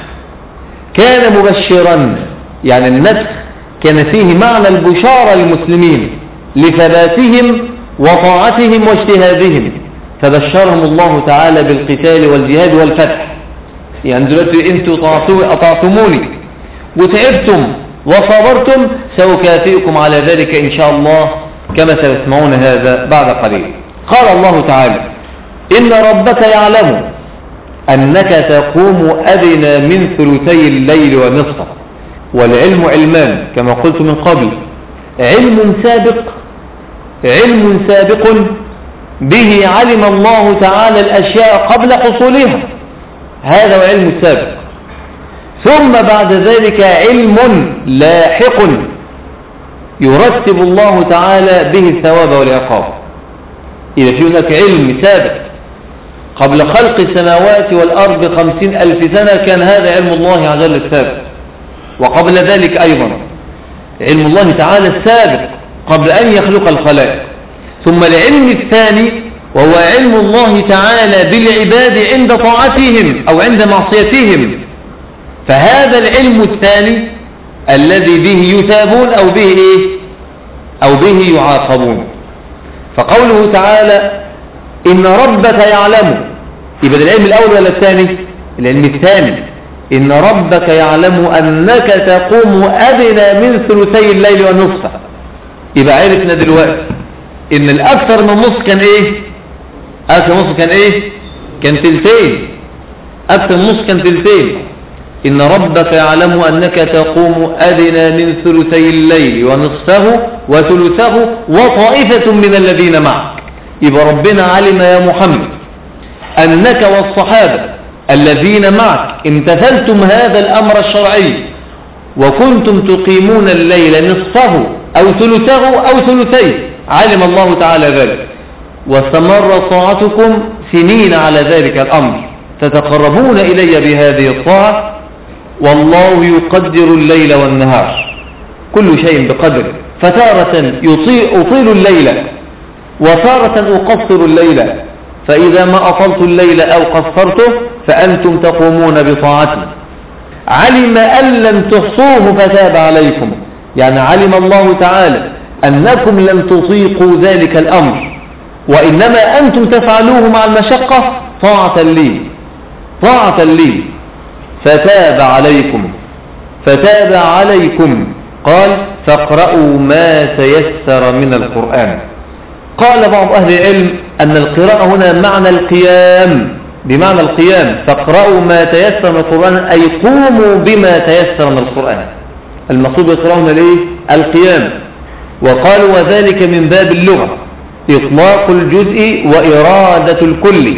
كان مبشرا، يعني النسخ كان فيه معنى البشارة للمسلمين لثباتهم وطاعتهم واجتهادهم، فبشرهم الله تعالى بالقتال والجهاد والفتح. يعني دلوقتي انتوا أطعتموني وتعبتم وصبرتم سأكافئكم على ذلك إن شاء الله كما ستسمعون هذا بعد قليل. قال الله تعالى إن ربك يعلم أنك تقوم أدنى من ثلثي الليل ونصفه. والعلم علمان كما قلت من قبل، علم سابق علم سابق به علم الله تعالى الأشياء قبل حصولها، هذا هو علم السابق. ثم بعد ذلك علم لاحق يرتب الله تعالى به الثواب والعقاب. إذا في هناك علم سابق قبل خلق السماوات والأرض خمسين ألف سنة كان هذا علم الله عز وجل السابق، وقبل ذلك أيضا علم الله تعالى السابق قبل أن يخلق الخلائق. ثم العلم الثاني وهو علم الله تعالى بالعباد عند طاعتهم أو عند معصيتهم، فهذا العلم الثاني الذي به يثابون أو به إيه؟ أو به يعاقبون. فقوله تعالى إن ربك يعلم، يبقى العلم الأول ولا الثاني؟ العلم الثاني إن ربك يعلم أنك تقوم أدنى من ثلثي الليل ونصفه. يبقى عرفنا دلوقتي إن الأكثر من نصف كان إيه؟ أكثر من نصف كان إيه؟ كان ثلثين. أكثر من نصف كان ثلثين. إن ربك يعلم أنك تقوم أدنى من ثلثي الليل ونصفه وثلثه وطائفة من الذين معك. يبقى ربنا علم يا محمد أنك والصحابة الذين معك امتثلتم هذا الأمر الشرعي وكنتم تقيمون الليل نصفه أو ثلثه أو ثلثيه. علم الله تعالى ذلك واستمر طاعتكم سنين على ذلك الأمر، تتقربون إلي بهذه الطاعة، والله يقدر الليل والنهار، كل شيء بقدر. فتارة يطيل أطيل الليل وتارة أقصر الليل، فإذا ما أطلت الليل أو قصرته فأنتم تقومون بطاعتي. علم أن لم تحصوه فتاب عليكم، يعني علم الله تعالى أنكم لم تطيقوا ذلك الأمر، وإنما أنتم تفعلوه مع المشقة طاعة لي طاعة لي فتاب عليكم فتاب عليكم قال فاقرأوا ما تيسر من القرآن. قال بعض أهل العلم أن القراءة هنا معنى القيام، بمعنى القيام، فاقرأوا ما تيسر من القرآن أي قوموا بما تيسر من القرآن. المقصود يقرأون ليه؟ القيام. وقالوا وذلك من باب اللغة، إطلاق الجزء وإرادة الكل،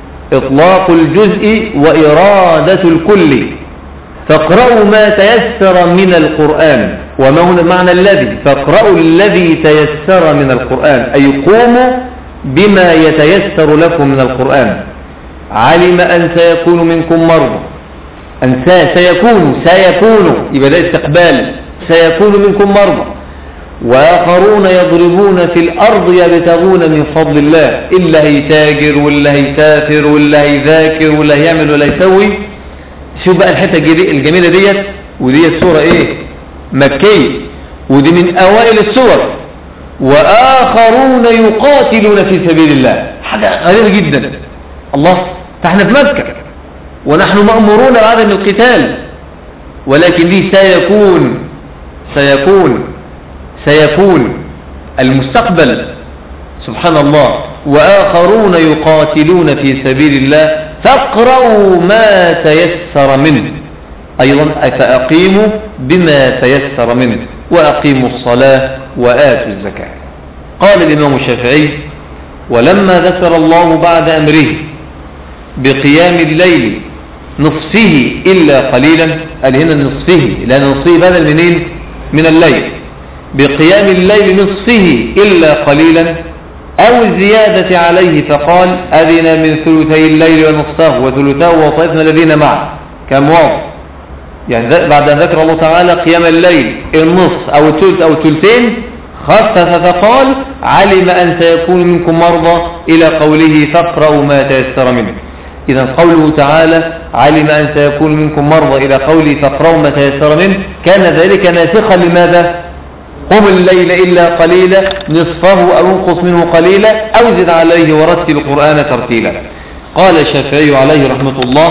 إطلاق الجزء وإرادة الكل. فاقرأوا ما تيسر من القرآن، وما هنا معنى الذي، فاقرأوا الذي تيسر من القرآن أي قوموا بما يتيسر لكم من القرآن. علم أن سيكون منكم مرضى، أن سيكون سيكون يبقى ده استقبال، سيكون منكم مرضى وآخرون يضربون في الأرض يبتغون من فضل الله. إلا هيتاجر ولا هيسافر ولا هيذاكر ولا هيعمل ولا يسوي. شوف بقى الحتة الجميلة ديت، ودي السورة ايه؟ مكية، ودي من أوائل السور. وآخرون يقاتلون في سبيل الله، حاجة غريبة جدا. الله، احنا في مكة ونحن مأمورون بعدم القتال، ولكن دي سيكون سيكون سيكون المستقبل. سبحان الله. وآخرون يقاتلون في سبيل الله فاقرأوا ما تيسر منه، أيضا فأقيموا بما تيسر منه وأقيموا الصلاة وآتوا الزكاة. قال الإمام الشافعي ولما ذكر الله بعد أمره بقيام الليل نصفه إلا قليلا، قال هنا نصفه لأن نصفه بدل منين؟ من الليل. بقيام الليل نصفه إلا قليلا أو الزيادة عليه فقال أذن من ثلثي الليل ونصفه وثلثه وطائفة الذين معه. كم واضح؟ يعني بعد أن ذكر الله تعالى قيام الليل النصف أو الثلث أو الثلثين خفف فقال علم أن سيكون منكم مرضى إلى قوله فاقرأوا ما تيسر منه. إذا قوله تعالى علم أن سيكون منكم مرضى إلى قوله فاقرأوا ما تيسر منه كان ذلك ناسخا لماذا؟ قم الليل إلا قليلا نصفه أو انقص منه قليلا أو زد عليه ورتل القرآن ترتيلا. قال الشافعي عليه رحمة الله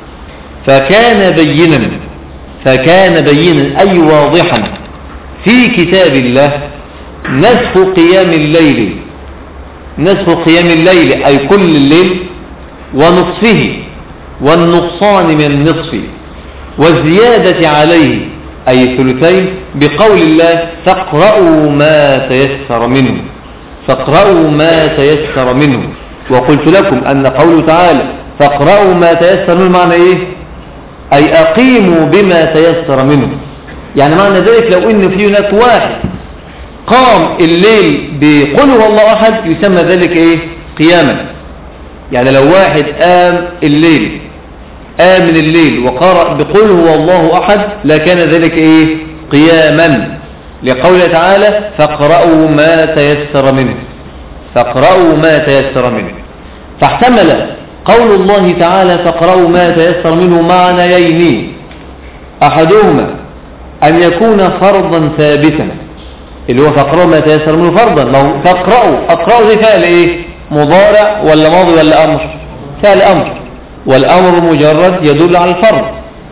فكان بينا فكان بينا أي واضحا في كتاب الله نسخ قيام الليل نسخ قيام الليل أي كل الليل ونصفه والنقصان من النصف والزيادة عليه أي ثلثين بقول الله فاقرأوا ما تيسر منه فاقرأوا ما تيسر منه. وقلت لكم أن قوله تعالى فاقرأوا ما تيسر منه معنى إيه؟ أي أقيموا بما تيسر منه. يعني معنى ذلك لو إن في هناك واحد قام الليل بقل هو الله أحد يسمى ذلك إيه؟ قياما. يعني لو واحد قام الليل قام من الليل وقرأ بقل هو الله أحد لكان ذلك إيه؟ قياما، لقوله تعالى فاقرأوا ما تيسر منه فاقرأوا ما تيسر منه. فاحتمل قول الله تعالى فاقرأوا ما تيسر منه معنيين، أحدهما أن يكون فرضا ثابتا اللي هو فاقرأوا ما تيسر منه فرضا. لو فاقرأوا أقرأوا دي فعل إيه؟ مضارع ولا ماضي ولا أمر؟ فعل أمر، والأمر مجرد يدل على الفرض.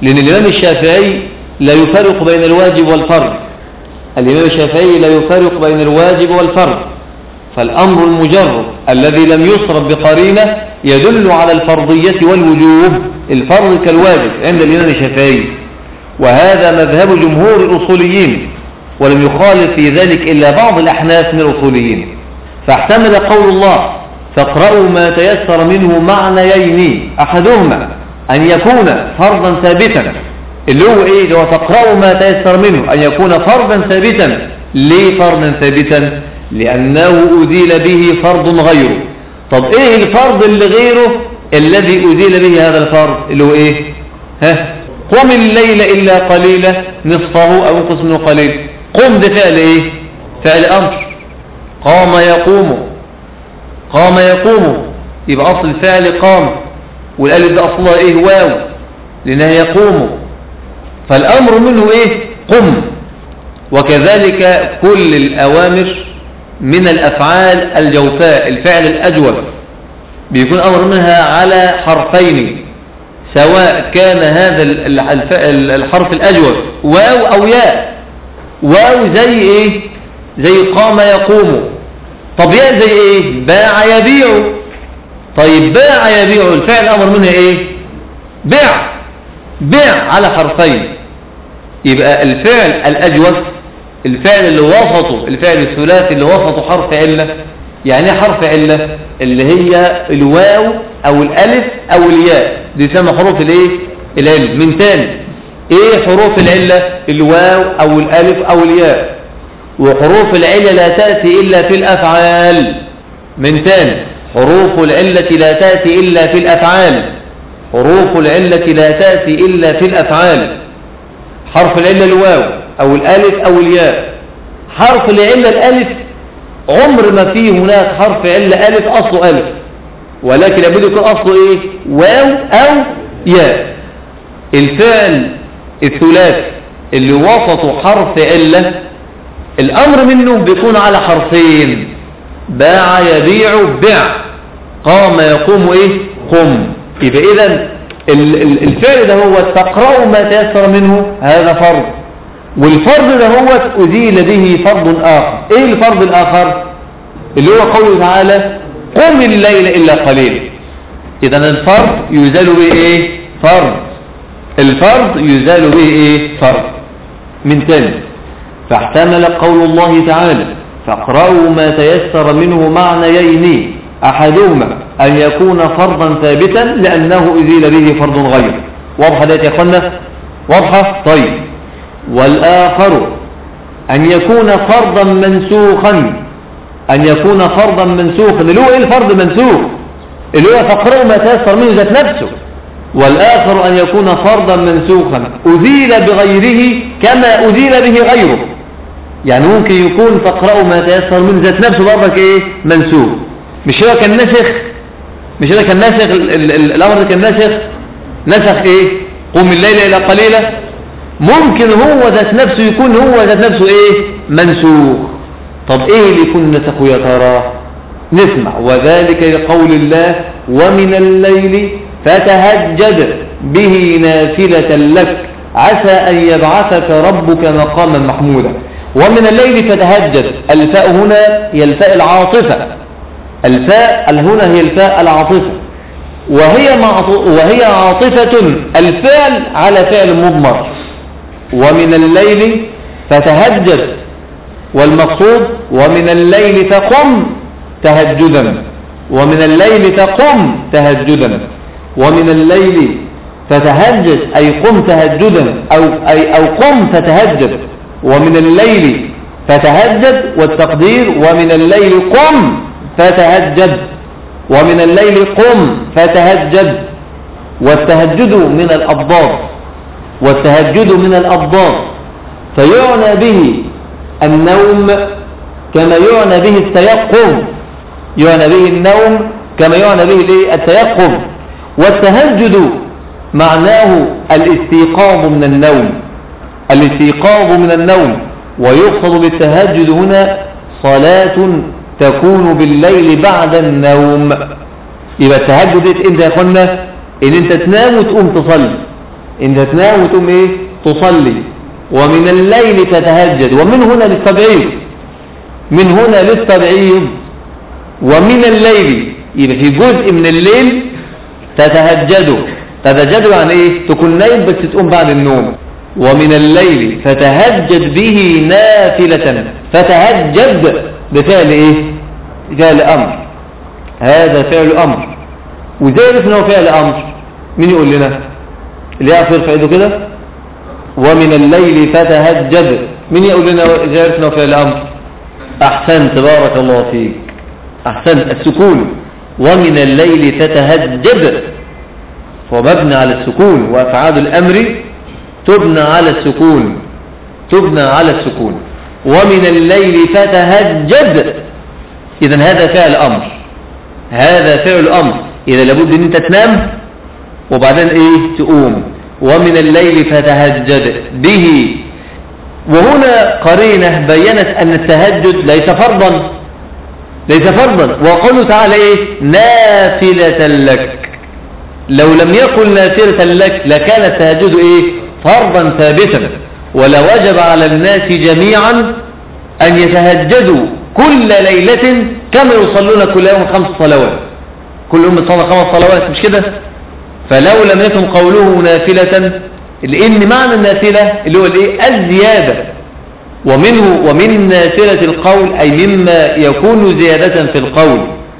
لأن الإمام الشافعي لا يفرق بين الواجب والفرض. الإمام الشافعي لا يفرق بين الواجب والفرض، فالأمر المجرد الذي لم يصرف بقرينة يدل على الفرضية والوجوب، الفرض كالواجب عند الإمام الشافعي، وهذا مذهب جمهور الأصوليين، ولم يخالف في ذلك إلا بعض الأحناف من الأصوليين. فاحتمل قول الله فاقرأوا ما تيسر منه معنيين، أحدهما أن يكون فرضا ثابتا، اللي هو إيه؟ اللي هو فاقرأوا ما تيسر منه، أن يكون فرضا ثابتا. ليه فرضا ثابتا؟ لأنه أزيل به فرض غيره. طب إيه الفرض اللي غيره الذي أزيل به هذا الفرض؟ اللي هو إيه؟ ها؟ قم الليل إلا قليلا نصفه أو انقص منه قليل. قم ده فعل إيه؟ فعل أمر. قام يقوم، قام يقوم، يبقى أصل الفعل قام، والألف ده أصلها إيه؟ واو، لأنها يقوم، فالأمر منه إيه؟ قم. وكذلك كل الأوامر من الأفعال الجوفاء، الفعل الأجوف بيكون أمر منها على حرفين، سواء كان هذا الحرف الأجوف واو أو ياء. واو زي إيه؟ زي قام يقوم. طب ياء زي إيه؟ باع يبيع. طيب باع يبيع الفعل أمر منها إيه؟ بيع، بيع على حرفين. يبقى الفعل الأجوف، الفعل اللي وسطه، الفعل الثلاثي اللي وسطه حرف علة. يعني حرف علة اللي هي الواو أو الألف أو الياء، دي تسمى حروف الايه؟ العلة. من تاني، ايه حروف العلة؟ الواو أو الألف أو الياء. وحروف العلة لا تأتي إلا في الأفعال. من تاني، حروف العلة لا تأتي إلا في الأفعال. حروف العلة لا تأتي إلا في الأفعال. حرف العلة الواو أو الألف أو الياء. حرف العلة الألف عمر ما فيه هناك حرف علة ألف أصله ألف، ولكن لابد يكون أصله إيه؟ واو أو ياء. الفعل الثلاثي اللي وسطه حرف علة الأمر منه بيكون على حرفين، باع يبيع بع، قام يقوم إيه؟ قم. يبقى إذن الفعل ده هو تقرأوا ما تيسر منه، هذا فرض، والفرض ده هو أزيل به فرض آخر. إيه الفرض الآخر؟ اللي هو قوله تعالى قم الليل إلا قليل. إذن الفرض يزال به إيه؟ فرض. الفرض يزال به إيه؟ فرض. من تاني، فاحتمل قول الله تعالى فاقرأوا ما تيسر منه معنيين، أحدهما أن يكون فرضا ثابتا لأنه أزيل به فرض غيره. واضحة ديت يا أخوانا؟ واضحة؟ طيب. والآخر أن يكون فرضا منسوخا، أن يكون فرضا منسوخا. اللي هو إيه الفرض منسوخ؟ اللي هو فاقرأوا ما تيسر منه ذات نفسه. والآخر أن يكون فرضا منسوخا أزيل بغيره كما أزيل به غيره. يعني ممكن يكون فاقرأوا ما تيسر منه ذات نفسه برضك إيه؟ منسوخ. مش هو كان نسخ؟ مش هو كان نسخ الأمر ده كان نسخ؟ نسخ إيه؟ قم الليل إلى قليلة. ممكن هو ذات نفسه يكون هو ذات نفسه إيه؟ منسوخ. طب إيه اللي يكون نسخه يا ترى؟ نسمع. وذلك لقول الله ومن الليل فتهجد به نافلة لك عسى أن يبعثك ربك مقاما محمودا. ومن الليل فتهجد، الفاء هنا هي الفاء العاطفة، الفاء هنا هي الفاء العاطفة، وهي, وهي عاطفة الفعل على فعل مضمر. ومن الليل فتهجد، والمقصود ومن الليل تقم تهجدا، ومن الليل تقم تهجدا، ومن الليل فتهجد أي قم تهجدا أو, أي أو قم فتهجد. ومن الليل فتهجد، والتقدير ومن الليل قم فتهجد، ومن الليل قم فتهجد. والتهجد من الأضداد، والتهجد من الأضداد، فيعنى به النوم كما يعنى به التيقظ، يعنى به النوم كما يعنى به التيقظ. والتهجد معناه الاستيقاظ من النوم، الاستيقاظ من النوم. ويقصد بالتهجد هنا صلاة تكون بالليل بعد النوم. يبقى التهجد انت يا اخوانا ان انت تنام وتقوم تصلي، انت تنام وتقوم ايه تصلي. ومن الليل فتهجد، ومن هنا للتبعيض، من هنا للتبعيض. ومن الليل يبقى في جزء من الليل تتهجدوا. تتهجدوا يعني ايه؟ تكون نايم بس تقوم بعد النوم. ومن الليل فتهجد به نافلة. فتهجد بفعل ايه؟ فعل امر، هذا فعل امر. وزي عرفنا هو فعل امر؟ مين يقول لنا؟ اللي يعرف يرفع ايده كده. ومن الليل فتهجد، مين يقول لنا ازاي عرفنا هو فعل امر؟ احسنت، بارك الله فيك، احسنت. السكون، ومن الليل فتهجد، فمبنى على السكون، وافعال الامر تبنى على السكون، تبنى على السكون. ومن الليل فتهجد، اذا هذا فعل امر، هذا فعل امر. اذا لابد ان انت تنام وبعدين ايه تقوم. ومن الليل فتهجد به. وهنا قرينة بينت ان التهجد ليس فرضا، ليس فرضا. وقوله تعالى ايه؟ نافلة لك. لو لم يكن نافلة لك لكان التهجد ايه؟ فرضا ثابتا، ولا وجب على الناس جميعا ان يتهجدوا كل ليلة كما يصلون كل يوم خمس صلوات. كل يوم يصلون خمس صلوات، مش كده؟ فلو لم يكن قوله نافلة، لان معنى النافلة اللي هو الايه؟ الزيادة. ومنه ومن نافلة القول أي مما يكون زيادة في القول.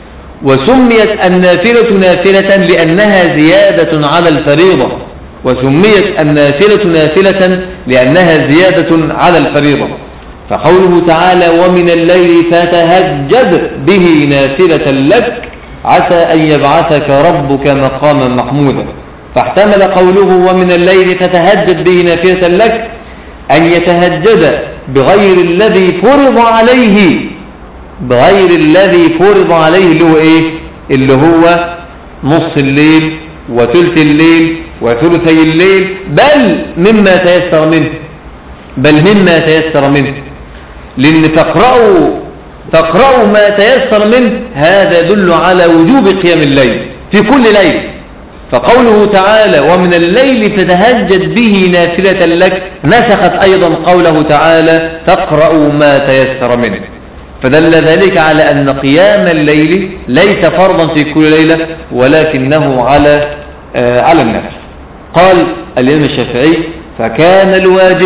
وسميت النافلة نافلة لأنها زيادة على الفريضة، وسميت النافلة نافلة لأنها زيادة على الفريضة. فقوله تعالى ومن الليل فتهجد به نافلة لك عسى أن يبعثك ربك مقاما محمودا. فاحتمل قوله ومن الليل فتهجد به نافلة لك أن يتهجد بغير الذي فرض عليه، بغير الذي فرض عليه اللي هو ايه؟ اللي هو نص الليل وثلث الليل وثلثي الليل، بل مما تيسر منه، بل مما تيسر منه. لأن تقرأوا تقرأوا ما تيسر منه، هذا يدل على وجوب قيام الليل في كل ليل. فقوله تعالى ومن الليل فتهجد به نافلة لك نسخت أيضا قوله تعالى تقرأوا ما تيسر منه. فدل ذلك على أن قيام الليل ليس فرضا في كل ليلة، ولكنه على آه على النفس. قال الإمام الشافعي فكان الواجب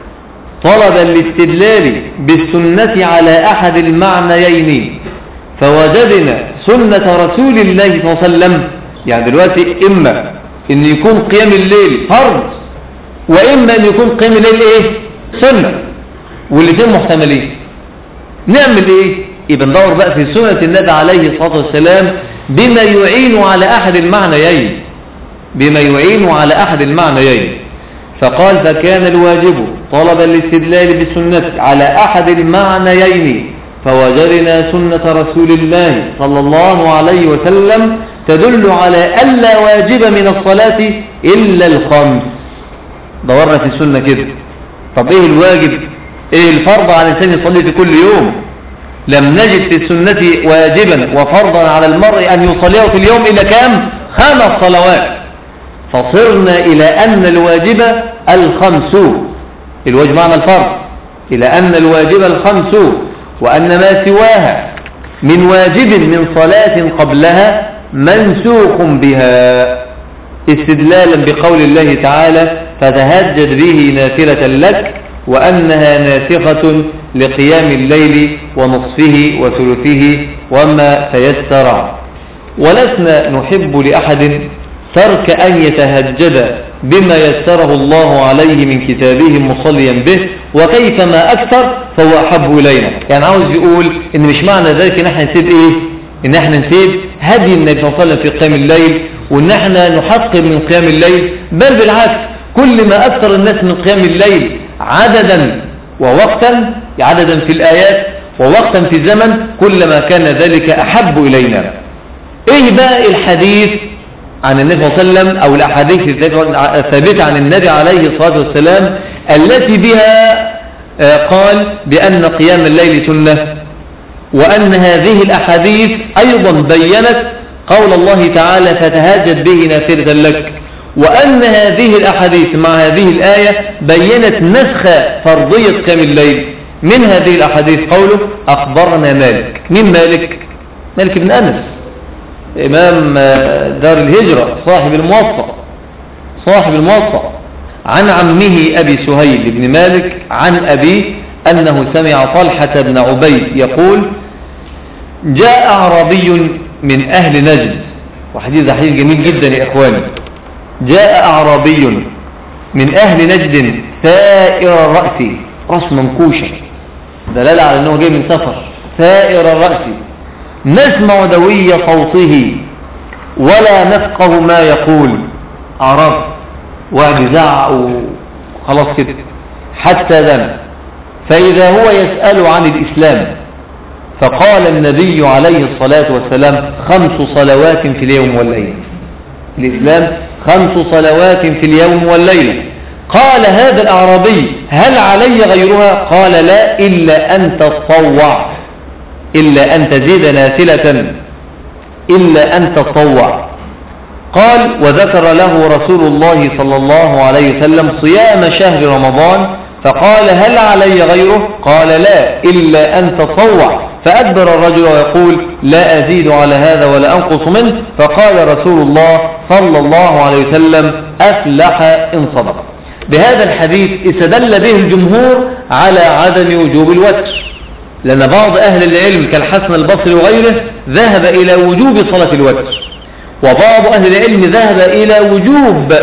طلب الاستدلال بالسنة على أحد المعنيين، فوجدنا سنة رسول الله صلى الله عليه وسلم. يعني دلوقتي إما أن يكون قيام الليل فرض، وإما أن يكون قيام الليل إيه؟ سنة، والاثنين محتملين. نعمل إيه؟ يبقى ندور بقى في سنة النبي عليه الصلاة والسلام بما يعين على أحد المعنيين، بما يعين على أحد المعنيين. فقال فكان الواجب طلب الاستدلال بالسنة على أحد المعنيين، فوجدنا سنة رسول الله صلى الله عليه وسلم تدل على ألا واجب من الصلاة إلا الخمس. دورنا في السنة كده، طب إيه الواجب؟ إيه الفرض على الإنسان يصلي في كل يوم؟ لم نجد في السنة واجبا وفرضا على المرء أن يصليه في اليوم إلا كام؟ خمس صلوات. فصرنا إلى أن الواجب الخمس، الواجب معنى الفرض، إلى أن الواجب الخمس، وأن ما سواها من واجب من صلاة قبلها منسوخ بها، استدلالا بقول الله تعالى فتهجد به نافلة لك، وأنها ناسخة لقيام الليل ونصفه وثلثه وما تيسر. ولسنا نحب لأحد ترك أن يتهجد بما يسره الله عليه من كتابه مصليا به، وكيفما أكثر فهو أحب إلينا. يعني عاوز يقول إن مش معنى ذلك إن احنا نسيب إيه؟ إن احنا نسيب هدي النبي صلى الله عليه وسلم في قيام الليل، وإن احنا نحقق من قيام الليل، بل بالعكس كل ما أكثر الناس من قيام الليل عددا ووقتا، عددا في الآيات ووقتا في الزمن، كلما كان ذلك أحب إلينا. إيه بقى الحديث عن النبي صلى الله عليه وسلم أو الأحاديث الثابتة عن النبي عليه الصلاة والسلام التي بها قال بأن قيام الليل سنة، وأن هذه الأحاديث أيضا بيّنت قول الله تعالى فتهجد به نافلة لك، وأن هذه الأحاديث مع هذه الآية بيّنت نسخ فرضية قيام الليل. من هذه الأحاديث قوله أخبرنا مالك. مين مالك؟ مالك بن أنس إمام دار الهجرة صاحب الموطأ صاحب الموطأ عن عمه أبي سهيل بن مالك عن أبيه أنه سمع طلحة بن عبيد يقول جاء أعرابي من أهل نجد. وحديث حديث جميل جدا يا إخواني. جاء أعرابي من أهل نجد ثائر الرأس، رأس منكوشة دلالة على أنه جاي من سفر، ثائر الرأس نسمع دوي صوته ولا نفقه ما يقول. أعراب وقعد يزعق وخلاص كده حتى دم. فإذا هو يسأل عن الإسلام فقال النبي عليه الصلاة والسلام خمس صلوات في اليوم والليلة. الإسلام خمس صلوات في اليوم والليلة. قال هذا الأعرابي هل علي غيرها؟ قال لا إلا أن تتطوع، إلا أن تزيد نافلة، إلا أن تتطوع. قال وذكر له رسول الله صلى الله عليه وسلم صيام شهر رمضان فقال هل علي غيره؟ قال لا إلا أن تتطوع. فأدبر الرجل ويقول لا أزيد على هذا ولا أنقص منه. فقال رسول الله صلى الله عليه وسلم أفلح إن صدق. بهذا الحديث استدل به الجمهور على عدم وجوب الوتر، لأن بعض أهل العلم كالحسن البصري وغيره ذهب إلى وجوب صلاة الوتر، وبعض أهل العلم ذهب إلى وجوب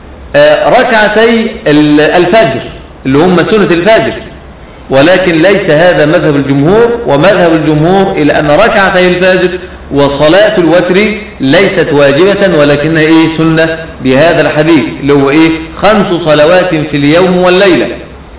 ركعتي الفجر اللي هم سنة الفجر، ولكن ليس هذا مذهب الجمهور. ومذهب الجمهور إلى أن ركعتي الفجر وصلاة الوتر ليست واجبة ولكنها إيه سنة بهذا الحديث اللي هو إيه خمس صلوات في اليوم والليلة.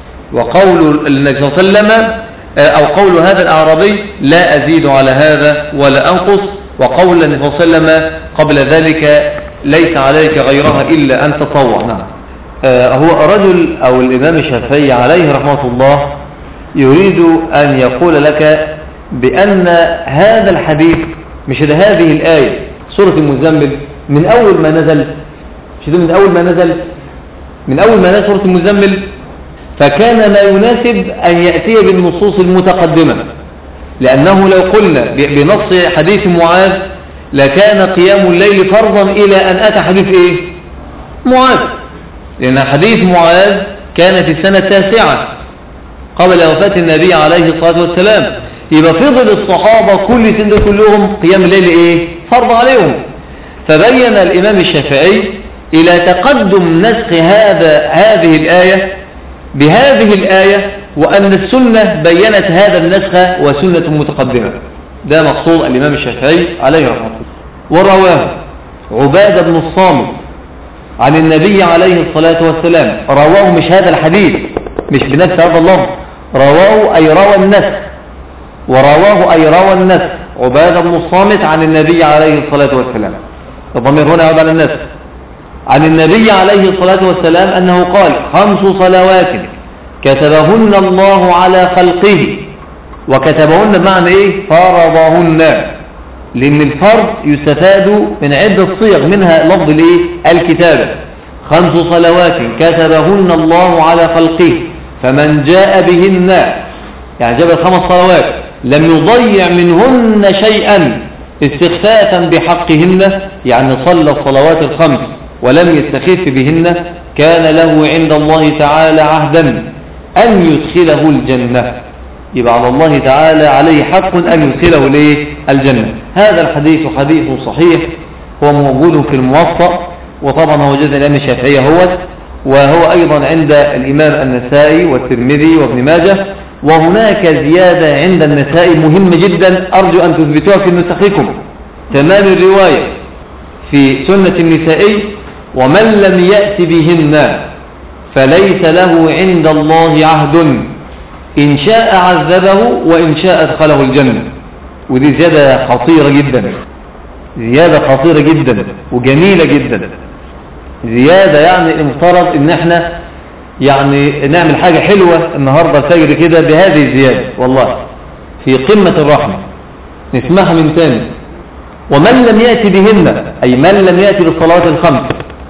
وقول النبي صلى الله عليه وسلم أو قول هذا الأعرابي لا أزيد على هذا ولا أنقص. وقول النبي صلى الله عليه وسلم قبل ذلك ليس عليك غيرها إلا أن تطوع. نعم. آه هو رجل أو الإمام الشافعي عليه رحمة الله يريد أن يقول لك بأن هذا الحديث مش هذه الآية سورة المزمل من أول ما نزل، مش من أول ما نزل من أول ما نزل سورة المزمل، فكان ما يناسب أن يأتي بالنصوص المتقدمة، لأنه لو قلنا بنص حديث معاذ لكان قيام الليل فرضا إلى أن أتى حديث إيه معاذ، لأن حديث معاذ كان في السنة التاسعة قبل وفاة النبي عليه الصلاة والسلام. يبقى فضل الصحابة كل سنة كلهم قيام الليل إيه فرض عليهم. فبين الإمام الشافعي إلى تقدم نسخ هذا هذه الآية بهذه الآية، وأن السنة بيّنت هذا النسخ وسنة متقدمة. ده مقصود الإمام الشافعي عليه رحمه الله. ورواه عبادة بن الصامت عن النبي عليه الصلاة والسلام، رواه مش هذا الحديث مش بنفس هذا اللفظ، رواه أي روى النسخ، ورواه أي روى النسخ عبادة بن الصامت عن النبي عليه الصلاة والسلام. الضمير هنا يعود على النسخ. عن النبي عليه الصلاة والسلام أنه قال خمس صلوات كتبهن الله على خلقه. وكتبهن بمعنى إيه فرضهن، لأن الفرض يستفاد من عدة صيغ منها لفظ الإيه الكتابة. خمس صلوات كتبهن الله على خلقه فمن جاء بهن، يعني جاب الخمس صلوات لم يضيع منهن شيئا استخفافا بحقهن، يعني صلى الصلوات الخمس ولم يستخف بهن كان له عند الله تعالى عهدا أن يدخله الجنة. يبقى على الله تعالى عليه حق أن يدخله ليه الجنة. هذا الحديث حديث صحيح هو موجود في الموطأ، وطبعا هو جزء الإمام الشافعي هو وهو أيضا عند الإمام النسائي والترمذي وابن ماجه. وهناك زيادة عند النسائي مهمة جدا أرجو أن تثبتوها في نسخكم. تمام الرواية في سنة النسائي ومن لم يأت بهن فليس له عند الله عهد إن شاء عذبه وإن شاء أدخله الجنة. ودي زيادة خطيرة جدا، زيادة خطيرة جدا وجميلة جدا. زيادة يعني المفترض ان احنا يعني نعمل حاجة حلوة النهاردة الفجر كده بهذه الزيادة، والله في قمة الرحمة. نسمعها من ثاني. ومن لم يأتي بهن أي من لم يأتي بالصلوات الخمس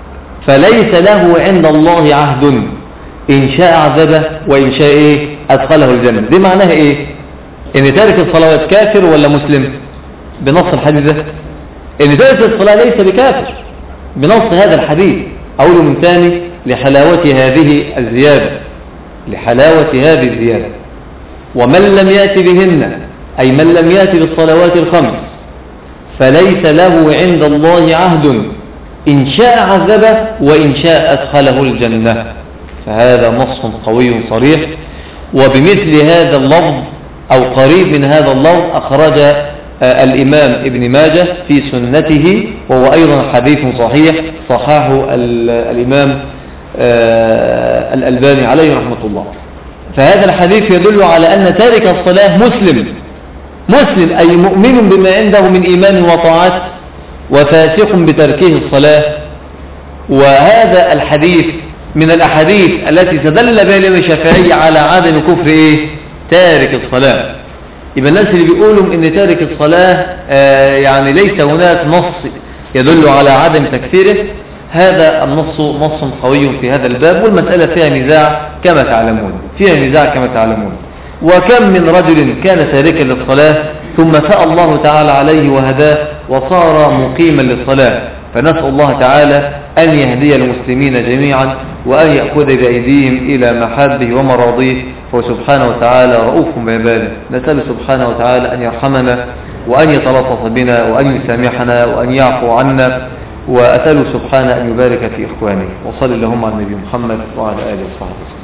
فليس له عند الله عهد، إن شاء عذبه وإن شاء إيه أدخله الجنة. دي معناها إيه؟ إن تارك الصلوات كافر ولا مسلم بنص الحديث ده؟ إن تارك الصلاة ليس بكافر بنص هذا الحديث. أقول من ثاني لحلاوة هذه الزيادة، لحلاوة هذه الزيادة. ومن لم يأتي بهن، أي من لم يأتي بالصلوات الخمس، فليس له عند الله عهد، إن شاء عذبه وإن شاء أدخله الجنة. فهذا نص قوي صريح. وبمثل هذا اللفظ أو قريب من هذا اللفظ أخرج الإمام ابن ماجه في سنته، وهو أيضا حديث صحيح صححه الإمام الألباني عليه رحمة الله. فهذا الحديث يدل على أن تارك الصلاة مسلم، مسلم أي مؤمن بما عنده من إيمان وطاعات، وفاسق بتركه الصلاة. وهذا الحديث من الأحاديث التي تدل بها الإمام الشافعي على عدم كفر إيه؟ تارك الصلاة. يبقى الناس اللي بيقولوا إن تارك الصلاة آه يعني ليس هناك نص يدل على عدم تكفيره، هذا النص نص قوي في هذا الباب، والمسألة فيها نزاع كما تعلمون، فيها نزاع كما تعلمون. وكم من رجل كان تاركا للصلاة ثم فاء الله تعالى عليه وهداه وصار مقيما للصلاة. فنسأل الله تعالى أن يهدي المسلمين جميعا، وأن يأخذ بأيديهم إلى محابه ومراضيه، فسبحانه وتعالى رؤوف بعباده. نسأل سبحانه وتعالى أن يرحمنا، وأن يتلطف بنا، وأن يسامحنا، وأن يعفو عنا، وأسأل سبحانه أن يبارك في إخوانه. وصل اللهم على النبي محمد وعلى آله وصحبه.